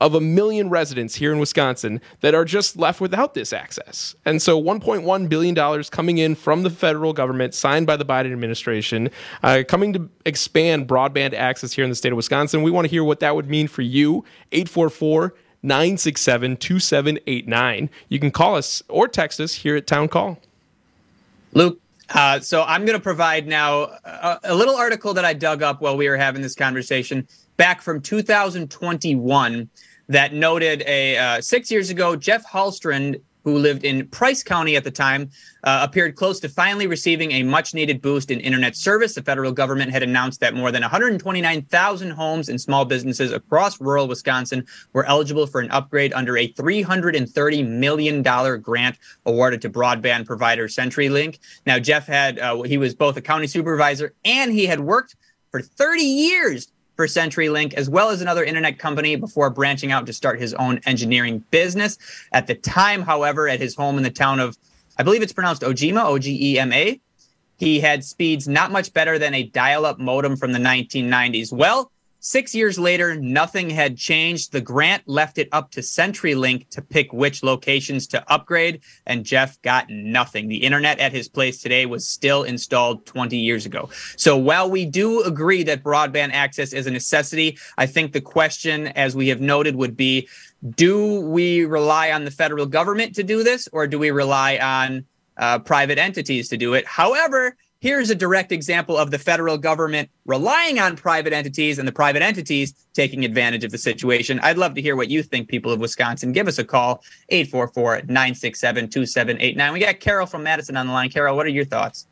of a million residents here in Wisconsin that are just left without this access. And so one point one billion dollars coming in from the federal government, signed by the Biden administration, uh, coming to expand broadband access here in the state of Wisconsin. We want to hear what that would mean for you. eight four four, nine six seven, two seven eight nine. You can call us or text us here at Town Call. Luke, uh, so I'm going to provide now a, a little article that I dug up while we were having this conversation back from two thousand twenty-one that noted a uh, six years ago, Jeff Hallstrand, who lived in Price County at the time, uh, appeared close to finally receiving a much-needed boost in internet service. The federal government had announced that more than one hundred twenty-nine thousand homes and small businesses across rural Wisconsin were eligible for an upgrade under a three hundred thirty million dollars grant awarded to broadband provider CenturyLink. Now, Jeff had, uh, he was both a county supervisor and he had worked for thirty years for CenturyLink, as well as another internet company, before branching out to start his own engineering business. At the time, however, at his home in the town of, I believe it's pronounced Ojema, O G E M A, he had speeds not much better than a dial-up modem from the nineteen nineties. Well, six years later, nothing had changed. The grant left it up to CenturyLink to pick which locations to upgrade, and Jeff got nothing. The internet at his place today was still installed twenty years ago. So while we do agree that broadband access is a necessity, I think the question, as we have noted, would be, do we rely on the federal government to do this, or do we rely on uh, private entities to do it? However, here's a direct example of the federal government relying on private entities and the private entities taking advantage of the situation. I'd love to hear what you think, people of Wisconsin. Give us a call, eight four four, nine six seven, two seven eight nine. We got Carol from Madison on the line. Carol, what are your thoughts?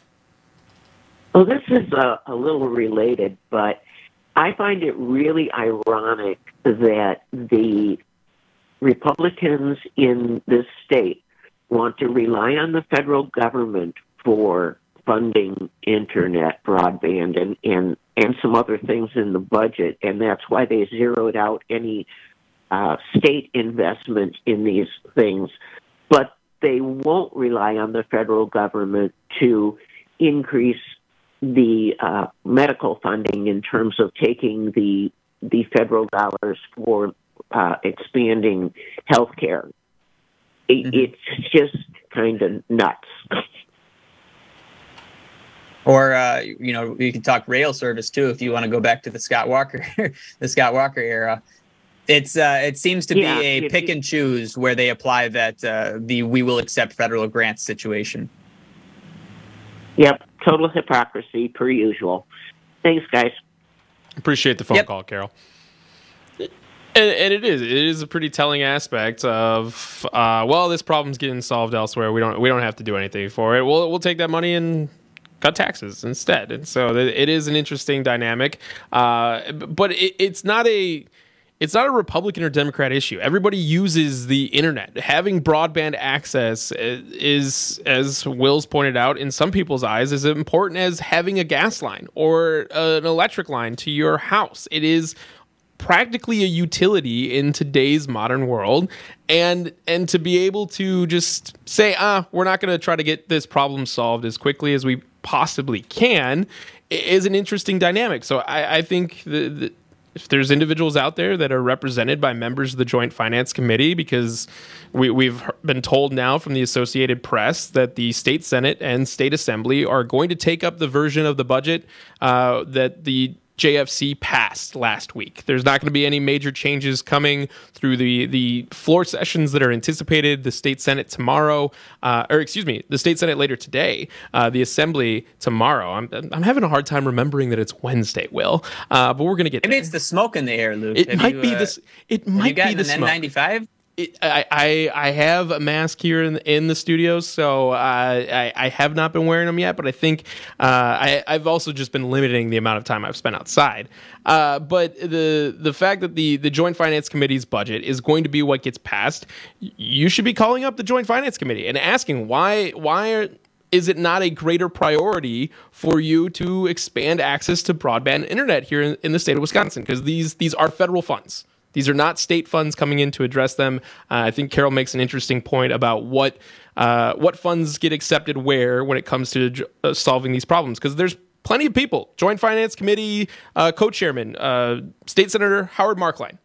Well, this is a, a little related, but I find it really ironic that the Republicans in this state want to rely on the federal government for funding internet, broadband, and, and, and some other things in the budget, and that's why they zeroed out any uh, state investment in these things. But they won't rely on the federal government to increase the uh, medical funding in terms of taking the the federal dollars for uh, expanding health care. It, mm-hmm. It's just kind of nuts. Or, uh, you know, you can talk rail service, too, if you want to go back to the Scott Walker the Scott Walker era. It's uh, It seems to yeah, be a pick and choose where they apply that uh, the we will accept federal grants situation. Yep, total hypocrisy, per usual. Thanks, guys. Appreciate the phone yep. call, Carol. And, and it is. It is a pretty telling aspect of, uh, well, this problem's getting solved elsewhere. We don't we don't have to do anything for it. We'll, we'll take that money and cut taxes instead. And so it is an interesting dynamic. Uh, but it, it's not a... It's not a Republican or Democrat issue. Everybody uses the internet. Having broadband access is, as Will's pointed out, in some people's eyes, as important as having a gas line or an electric line to your house. It is practically a utility in today's modern world. And and to be able to just say, ah, we're not going to try to get this problem solved as quickly as we possibly can is an interesting dynamic. So I, I think the, the if there's individuals out there that are represented by members of the Joint Finance Committee, because we, we've been told now from the Associated Press that the State Senate and State Assembly are going to take up the version of the budget uh, that the J F C passed last week. There's not going to be any major changes coming through the, the floor sessions that are anticipated. The State Senate tomorrow, uh, or excuse me, the State Senate later today, uh, the Assembly tomorrow. I'm I'm having a hard time remembering that it's Wednesday, Will, uh, but we're going to get Maybe there. it's the smoke in the air, Luke. It have might you, be uh, this. It have might you gotten be the an smoke. N ninety-five? It, I, I I have a mask here in in the studio, so uh, I I have not been wearing them yet. But I think uh, I I've also just been limiting the amount of time I've spent outside. Uh, but the the fact that the the Joint Finance Committee's budget is going to be what gets passed, you should be calling up the Joint Finance Committee and asking why why are, is it not a greater priority for you to expand access to broadband internet here in, in the state of Wisconsin? Because these these are federal funds. These are not state funds coming in to address them. Uh, I think Carol makes an interesting point about what uh, what funds get accepted where when it comes to uh, solving these problems. Because there's plenty of people, Joint Finance Committee uh, co-chairman, uh, State Senator Howard Marklein,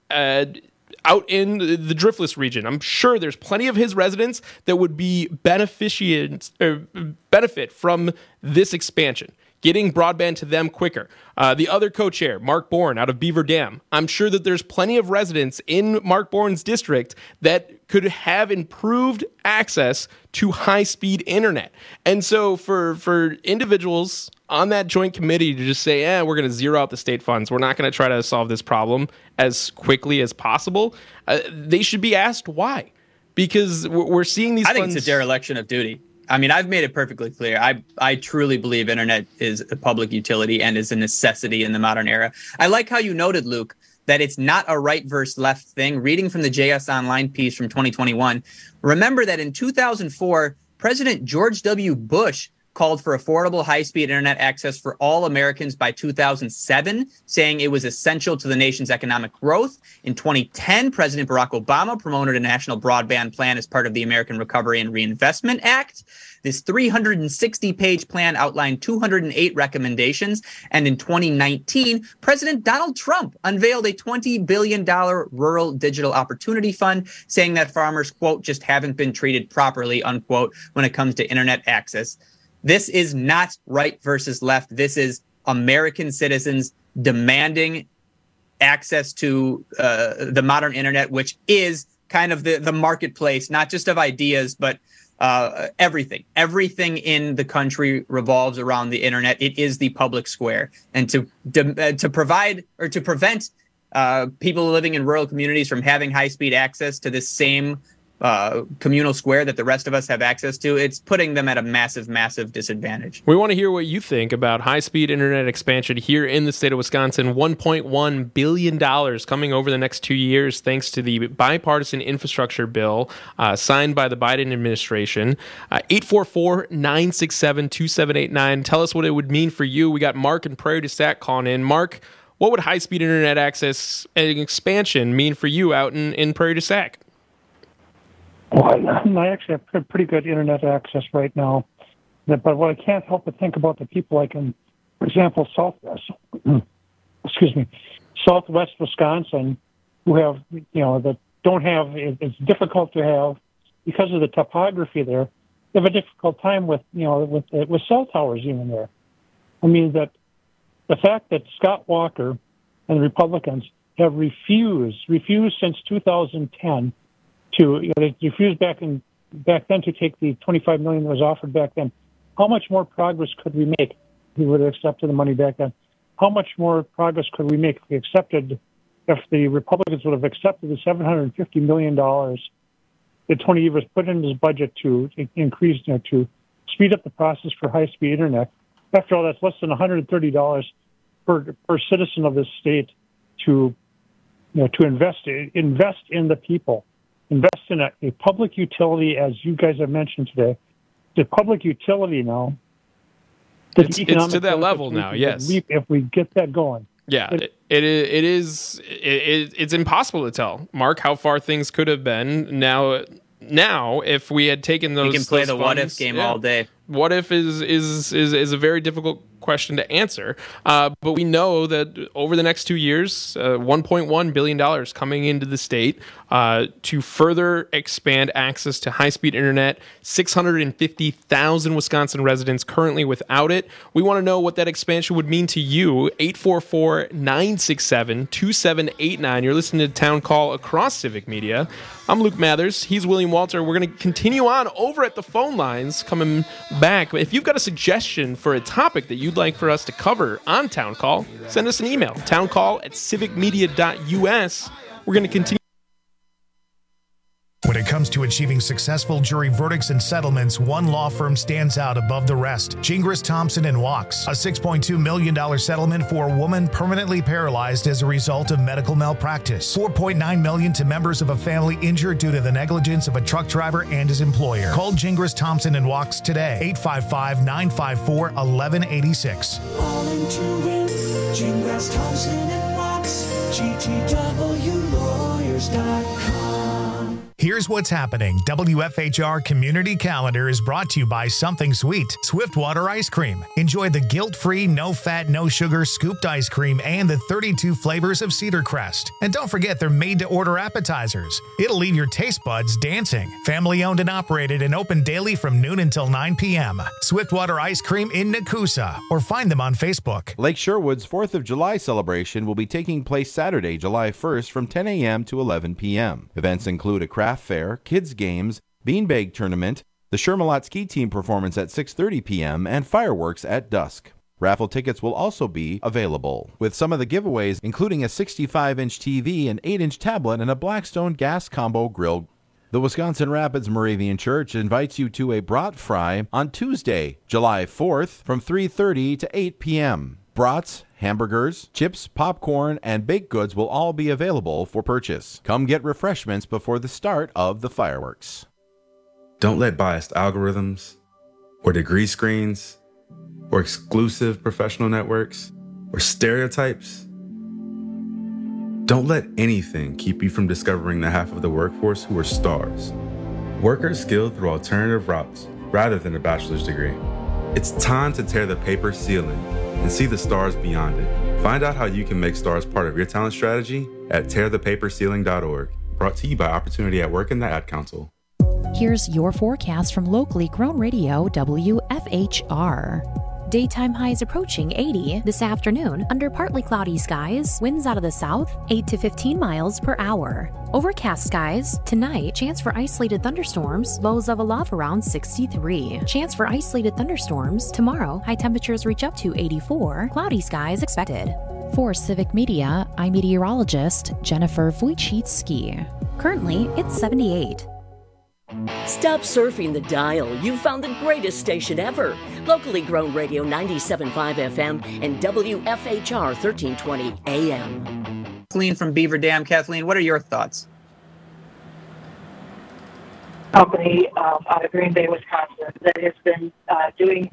uh, out in the Driftless region. I'm sure there's plenty of his residents that would be beneficiaries or benefit from this expansion, getting broadband to them quicker. Uh, the other co-chair, Mark Bourne, out of Beaver Dam. I'm sure that there's plenty of residents in Mark Bourne's district that could have improved access to high-speed internet. And so for for individuals on that joint committee to just say, eh, we're going to zero out the state funds, we're not going to try to solve this problem as quickly as possible, uh, they should be asked why. Because we're seeing these I think funds... it's a dereliction of duty. I mean, I've made it perfectly clear. I I truly believe internet is a public utility and is a necessity in the modern era. I like how you noted, Luke, that it's not a right versus left thing. Reading from the J S Online piece from twenty twenty-one, remember that in two thousand four, President George W. Bush called for affordable high-speed internet access for all Americans by two thousand seven, saying it was essential to the nation's economic growth. In twenty ten, President Barack Obama promoted a national broadband plan as part of the American Recovery and Reinvestment Act. This three hundred sixty page plan outlined two hundred eight recommendations. And in twenty nineteen, President Donald Trump unveiled a twenty billion dollars Rural Digital Opportunity Fund, saying that farmers, quote, just haven't been treated properly, unquote, when it comes to internet access. This is not right versus left. This is American citizens demanding access to uh, the modern internet, which is kind of the, the marketplace, not just of ideas, but uh, everything. Everything in the country revolves around the internet. It is the public square. And to de- to provide or to prevent uh, people living in rural communities from having high-speed access to this same uh, communal square that the rest of us have access to, it's putting them at a massive, massive disadvantage. We want to hear what you think about high-speed internet expansion here in the state of Wisconsin. one point one billion dollars coming over the next two years thanks to the bipartisan infrastructure bill uh, signed by the Biden administration. Uh, eight four four, nine six seven, two seven eight nine. Tell us what it would mean for you. We got Mark and Prairie du Sac calling in. Mark, what would high-speed internet access and expansion mean for you out in, in Prairie du Sac? Well, I actually have pretty good internet access right now, but what I can't help but think about the people like in, for example, Southwest, excuse me, Southwest Wisconsin, who have, you know, that don't have, it's difficult to have, because of the topography there, they have a difficult time with, you know, with with cell towers even there. I mean, that the fact that Scott Walker and the Republicans have refused, refused since two thousand ten, to, you know, they refused back in back then to take the twenty-five million dollars that was offered back then. How much more progress could we make if we would have accepted the money back then? How much more progress could we make if we accepted, if the Republicans would have accepted the seven hundred fifty million dollars that Tony Evers put in his budget to increase, you know, to speed up the process for high-speed internet? After all, that's less than one hundred thirty dollars per per citizen of this state to, you know, to invest invest in the people. Invest in a, a public utility, as you guys have mentioned today. The public utility now. It's, it's to that level now, yes. If we get that going. Yeah, it, it, it is. It, it's impossible to tell, Mark, how far things could have been. Now, now, if we had taken those, we can play those the funds, what if game yeah. all day. What if is is is is a very difficult question to answer, uh, but we know that over the next two years, uh, one point one billion dollars coming into the state uh, to further expand access to high-speed internet. six hundred fifty thousand Wisconsin residents currently without it. We want to know what that expansion would mean to you. eight four four, nine six seven, two seven eight nine. You're listening to Town Call across Civic Media. I'm Luke Mathers. He's William Walter. We're going to continue on over at the phone lines coming back. If you've got a suggestion for a topic that you'd like for us to cover on Town Call, send us an email, towncall at civicmedia dot u s. We're going to continue. When it comes to achieving successful jury verdicts and settlements, one law firm stands out above the rest. Gingras, Thompson and Wachs. A six point two million dollars settlement for a woman permanently paralyzed as a result of medical malpractice. four point nine million dollars to members of a family injured due to the negligence of a truck driver and his employer. Call Gingras, Thompson and Wachs today. eight five five, nine five four, one one eight six. All into it. Gingras, Thompson and Wachs. G T W lawyers dot com. Here's what's happening. W F H R Community Calendar is brought to you by Something Sweet, Swiftwater Ice Cream. Enjoy the guilt-free, no-fat, no-sugar scooped ice cream and the thirty-two flavors of Cedar Crest. And don't forget they're made-to-order appetizers. It'll leave your taste buds dancing. Family-owned and operated and open daily from noon until nine p.m. Swiftwater Ice Cream in Nakusa, or find them on Facebook. Lake Sherwood's fourth of July celebration will be taking place Saturday, July first from ten a.m. to eleven p.m. Events include a craft fair, kids games, beanbag tournament, the Shermalot ski team performance at six thirty p.m., and fireworks at dusk. Raffle tickets will also be available, with some of the giveaways including a sixty-five inch T V, an eight inch tablet, and a Blackstone gas combo grill. The Wisconsin Rapids Moravian Church invites you to a brat fry on Tuesday, July fourth from three thirty to eight p.m. Brats, hamburgers, chips, popcorn, and baked goods will all be available for purchase. Come get refreshments before the start of the fireworks. Don't let biased algorithms, or degree screens, or exclusive professional networks, or stereotypes. Don't let anything keep you from discovering the half of the workforce who are stars. Workers skilled through alternative routes rather than a bachelor's degree. It's time to tear the paper ceiling and see the stars beyond it. Find out how you can make stars part of your talent strategy at tear the paper ceiling dot org. Brought to you by Opportunity at Work and the Ad Council. Here's your forecast from locally grown radio W F H R. Daytime highs approaching eighty this afternoon under partly cloudy skies, winds out of the south, eight to fifteen miles per hour. Overcast skies. Tonight, chance for isolated thunderstorms, lows of a love around sixty-three. Chance for isolated thunderstorms. Tomorrow, high temperatures reach up to eighty-four, cloudy skies expected. For Civic Media, I'm meteorologist Jennifer Wojcicki. Currently, it's seventy-eight. Stop surfing the dial. You've found the greatest station ever. Locally grown radio ninety-seven point five F M and W F H R thirteen twenty A M. Kathleen from Beaver Dam. Kathleen, what are your thoughts? Company um, out of Green Bay, Wisconsin, that has been uh, doing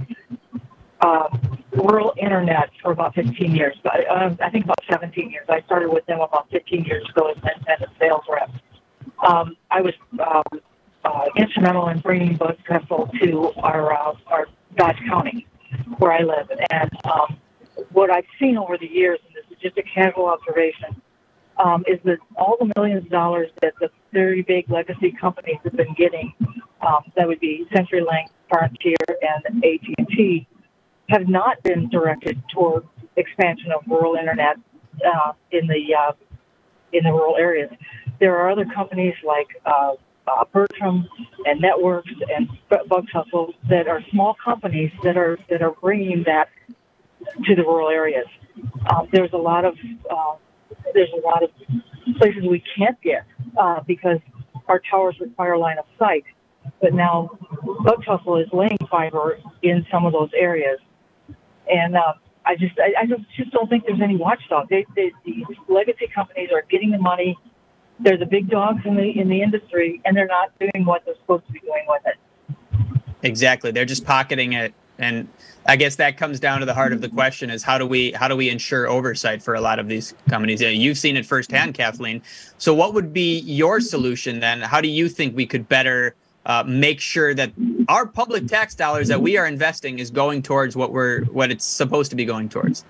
uh, rural internet for about fifteen years. But, uh, I think about seventeen years. I started with them about fifteen years ago as an independent sales rep. Um, I was um, uh, instrumental in bringing Buzz Kessel to our uh, our Dodge County, where I live. And um, what I've seen over the years, and this is just a casual observation, um, is that all the millions of dollars that the very big legacy companies have been getting, um, that would be CenturyLink, Frontier, and A T and T, have not been directed toward expansion of rural internet uh, in the uh, in the rural areas. There are other companies like uh, uh, Bertram and Networks and Bug Hustle that are small companies that are that are bringing that to the rural areas. Um, there's a lot of uh, there's a lot of places we can't get uh, because our towers require line of sight. But now Bug Hustle is laying fiber in some of those areas, and uh, I just I, I just just don't think there's any watchdog. They, they, these legacy companies are getting the money. They're the big dogs in the in the industry, and they're not doing what they're supposed to be doing with it. Exactly. They're just pocketing it. And I guess that comes down to the heart of the question is how do we how do we ensure oversight for a lot of these companies? You've seen it firsthand, Kathleen. So what would be your solution then? How do you think we could better uh, make sure that our public tax dollars that we are investing is going towards what we're what it's supposed to be going towards?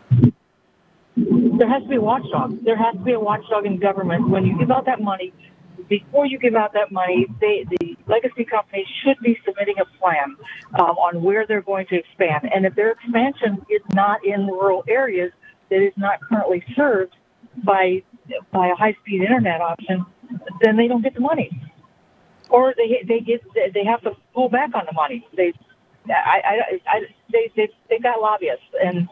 There has to be a watchdog. There has to be a watchdog in government. When you give out that money, before you give out that money, they, the legacy companies should be submitting a plan um, on where they're going to expand. And if their expansion is not in rural areas that is not currently served by by a high-speed internet option, then they don't get the money, or they they get they have to pull back on the money. They, I, I, I they they they got lobbyists and.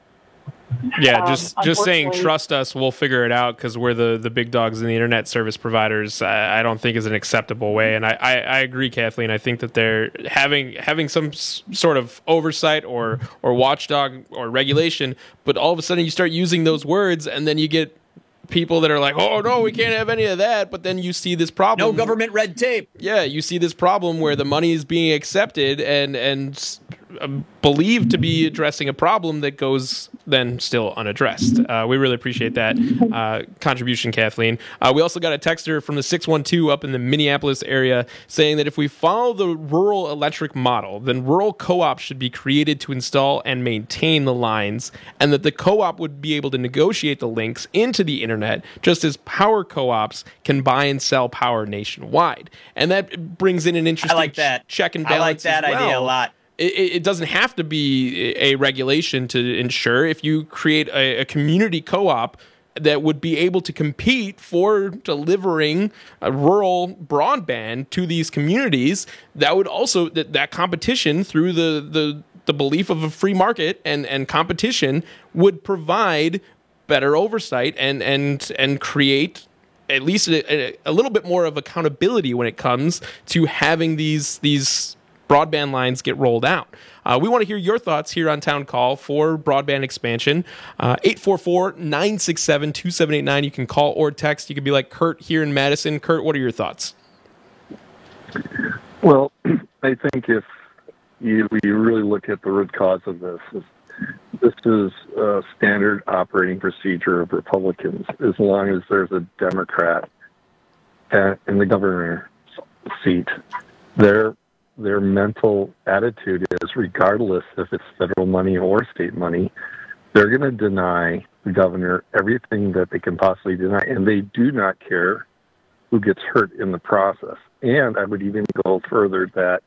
Yeah, just um, just saying trust us, we'll figure it out because we're the, the big dogs in the internet service providers. I, I don't think is an acceptable way, and I, I, I agree, Kathleen. I think that they're having having some s- sort of oversight or or watchdog or regulation, but all of a sudden you start using those words, and then you get people that are like, oh no, we can't have any of that. But then you see this problem. No government red tape. Yeah, you see this problem where the money is being accepted and and uh, believed to be addressing a problem that goes then still unaddressed. Uh, we really appreciate that uh, contribution, Kathleen. Uh, we also got a texter from the six one two up in the Minneapolis area saying that if we follow the rural electric model, then rural co-ops should be created to install and maintain the lines, and that the co-op would be able to negotiate the links into the internet, just as power co-ops can buy and sell power nationwide. And that brings in an interesting I like that. ch- check and I balance. like that as well. idea a lot. It, it doesn't have to be a regulation to ensure. If you create a, a community co-op that would be able to compete for delivering a rural broadband to these communities, that would also, that, that competition through the, the, the belief of a free market and, and competition would provide better oversight and, and, and create at least a, a little bit more of accountability when it comes to having these, these broadband lines get rolled out. Uh, we want to hear your thoughts here on Town Call for broadband expansion. Uh, eight four four, nine six seven, two seven eight nine. You can call or text. You can be like Kurt here in Madison. Kurt, what are your thoughts? Well, I think if you, you really look at the root cause of this, this is a standard operating procedure of Republicans. As long as there's a Democrat in the governor's seat, they're their mental attitude is, regardless if it's federal money or state money, they're going to deny the governor everything that they can possibly deny, and they do not care who gets hurt in the process. And I would even go further that,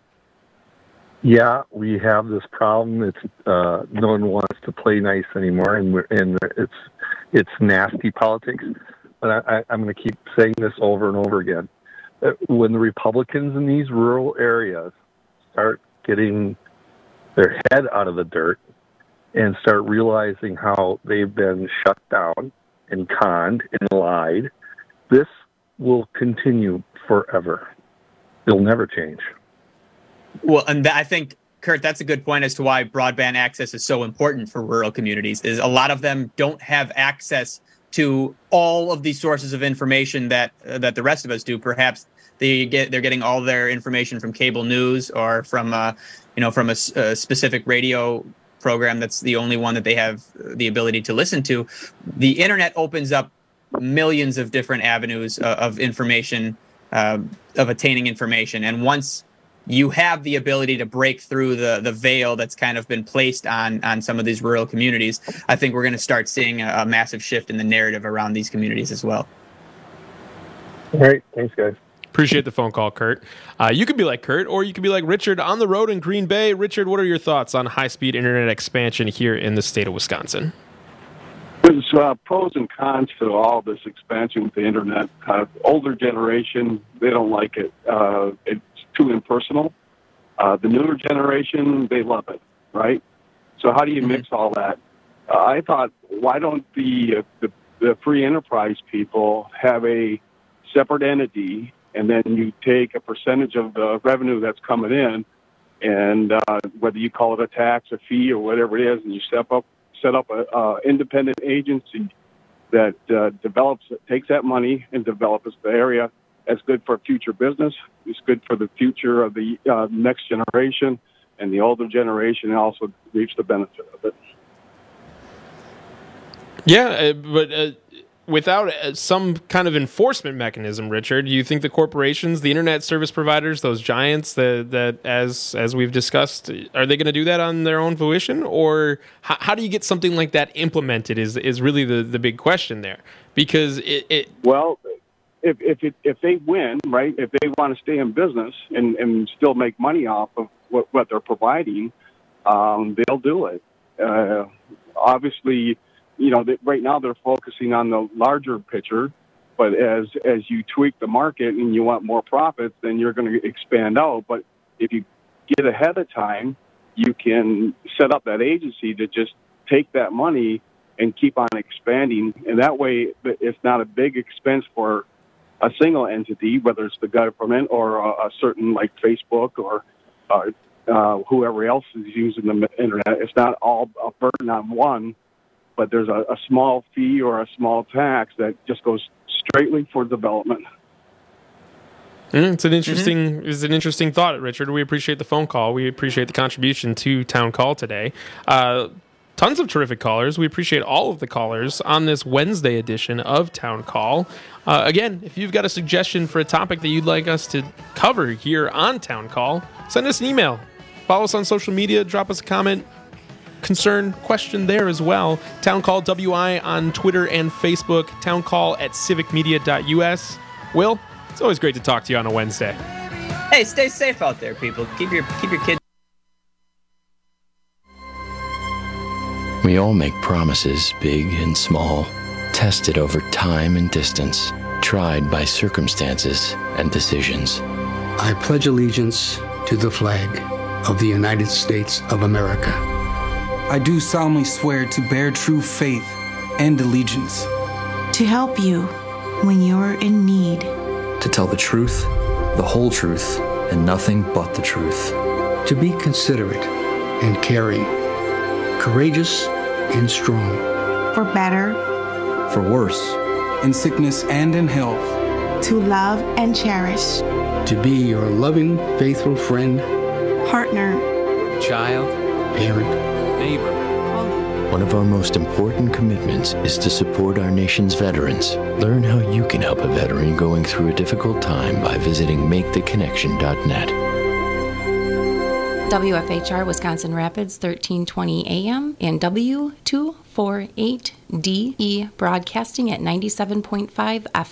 yeah, we have this problem. It's uh, no one wants to play nice anymore, and we're, and it's it's nasty politics. But I, I, I'm going to keep saying this over and over again. When the Republicans in these rural areas start getting their head out of the dirt and start realizing how they've been shut down and conned and lied, this will continue forever. It'll never change. Well, and th- I think, Kurt, that's a good point as to why broadband access is so important for rural communities, is a lot of them don't have access to all of these sources of information that uh, that the rest of us do. Perhaps they get they're getting all their information from cable news or from uh, you know from a, a specific radio program that's the only one that they have the ability to listen to. The internet opens up millions of different avenues uh, of information, uh, of attaining information, and once you have the ability to break through the the veil that's kind of been placed on on some of these rural communities, I think we're going to start seeing a, a massive shift in the narrative around these communities as well. All right. Thanks, guys. Appreciate the phone call, Kurt. Uh, you could be like Kurt, or you could be like Richard on the road in Green Bay. Richard, what are your thoughts on high-speed internet expansion here in the state of Wisconsin? There's uh, pros and cons to all this expansion with the internet. Uh, older generation, they don't like it. Uh, it's too impersonal. Uh, the newer generation, they love it, right? So how do you mix all that? Uh, I thought, why don't the, uh, the the free enterprise people have a separate entity, and then you take a percentage of the revenue that's coming in, and uh, whether you call it a tax, a fee, or whatever it is, and you step up, set up a uh, independent agency that uh, develops, takes that money and develops the area. That's good for future business. It's good for the future of the uh, next generation, and the older generation also reaps the benefit of it. Yeah, uh, but uh, without uh, some kind of enforcement mechanism, Richard, do you think the corporations, the internet service providers, those giants that, that as as we've discussed, are they going to do that on their own volition? Or how, how do you get something like that implemented is is really the, the big question there. Because it... it well... If if it, if they win, right, if they want to stay in business and, and still make money off of what, what they're providing, um, they'll do it. Uh, obviously, you know, they, right now they're focusing on the larger picture, but as as you tweak the market and you want more profits, then you're going to expand out. But if you get ahead of time, you can set up that agency to just take that money and keep on expanding, and that way it's not a big expense for a single entity, whether it's the government or a, a certain like Facebook or uh, uh, whoever else is using the internet. It's not all a burden on one, but there's a, a small fee or a small tax that just goes straightly for development. Mm, it's an interesting mm-hmm. it's an interesting thought, Richard. We appreciate the phone call. We appreciate the contribution to Town Call today. Uh, tons of terrific callers. We appreciate all of the callers on this Wednesday edition of Town Call. Uh, again, if you've got a suggestion for a topic that you'd like us to cover here on Town Call, send us an email. Follow us on social media. Drop us a comment, concern, question there as well. Town Call W I on Twitter and Facebook. Town Call at civic media dot U S. Will, it's always great to talk to you on a Wednesday. Hey, stay safe out there, people. Keep your keep your kids. We all make promises, big and small, tested over time and distance, tried by circumstances and decisions. I pledge allegiance to the flag of the United States of America. I do solemnly swear to bear true faith and allegiance. To help you when you're in need. To tell the truth, the whole truth, and nothing but the truth. To be considerate and caring, courageous and strong. For better. For worse. In sickness and in health. To love and cherish. To be your loving, faithful friend. Partner. Child. Parent. Neighbor. One of our most important commitments is to support our nation's veterans. Learn how you can help a veteran going through a difficult time by visiting make the connection dot net. W F H R Wisconsin Rapids, thirteen twenty A M and W two forty-eight D E broadcasting at ninety-seven point five F M.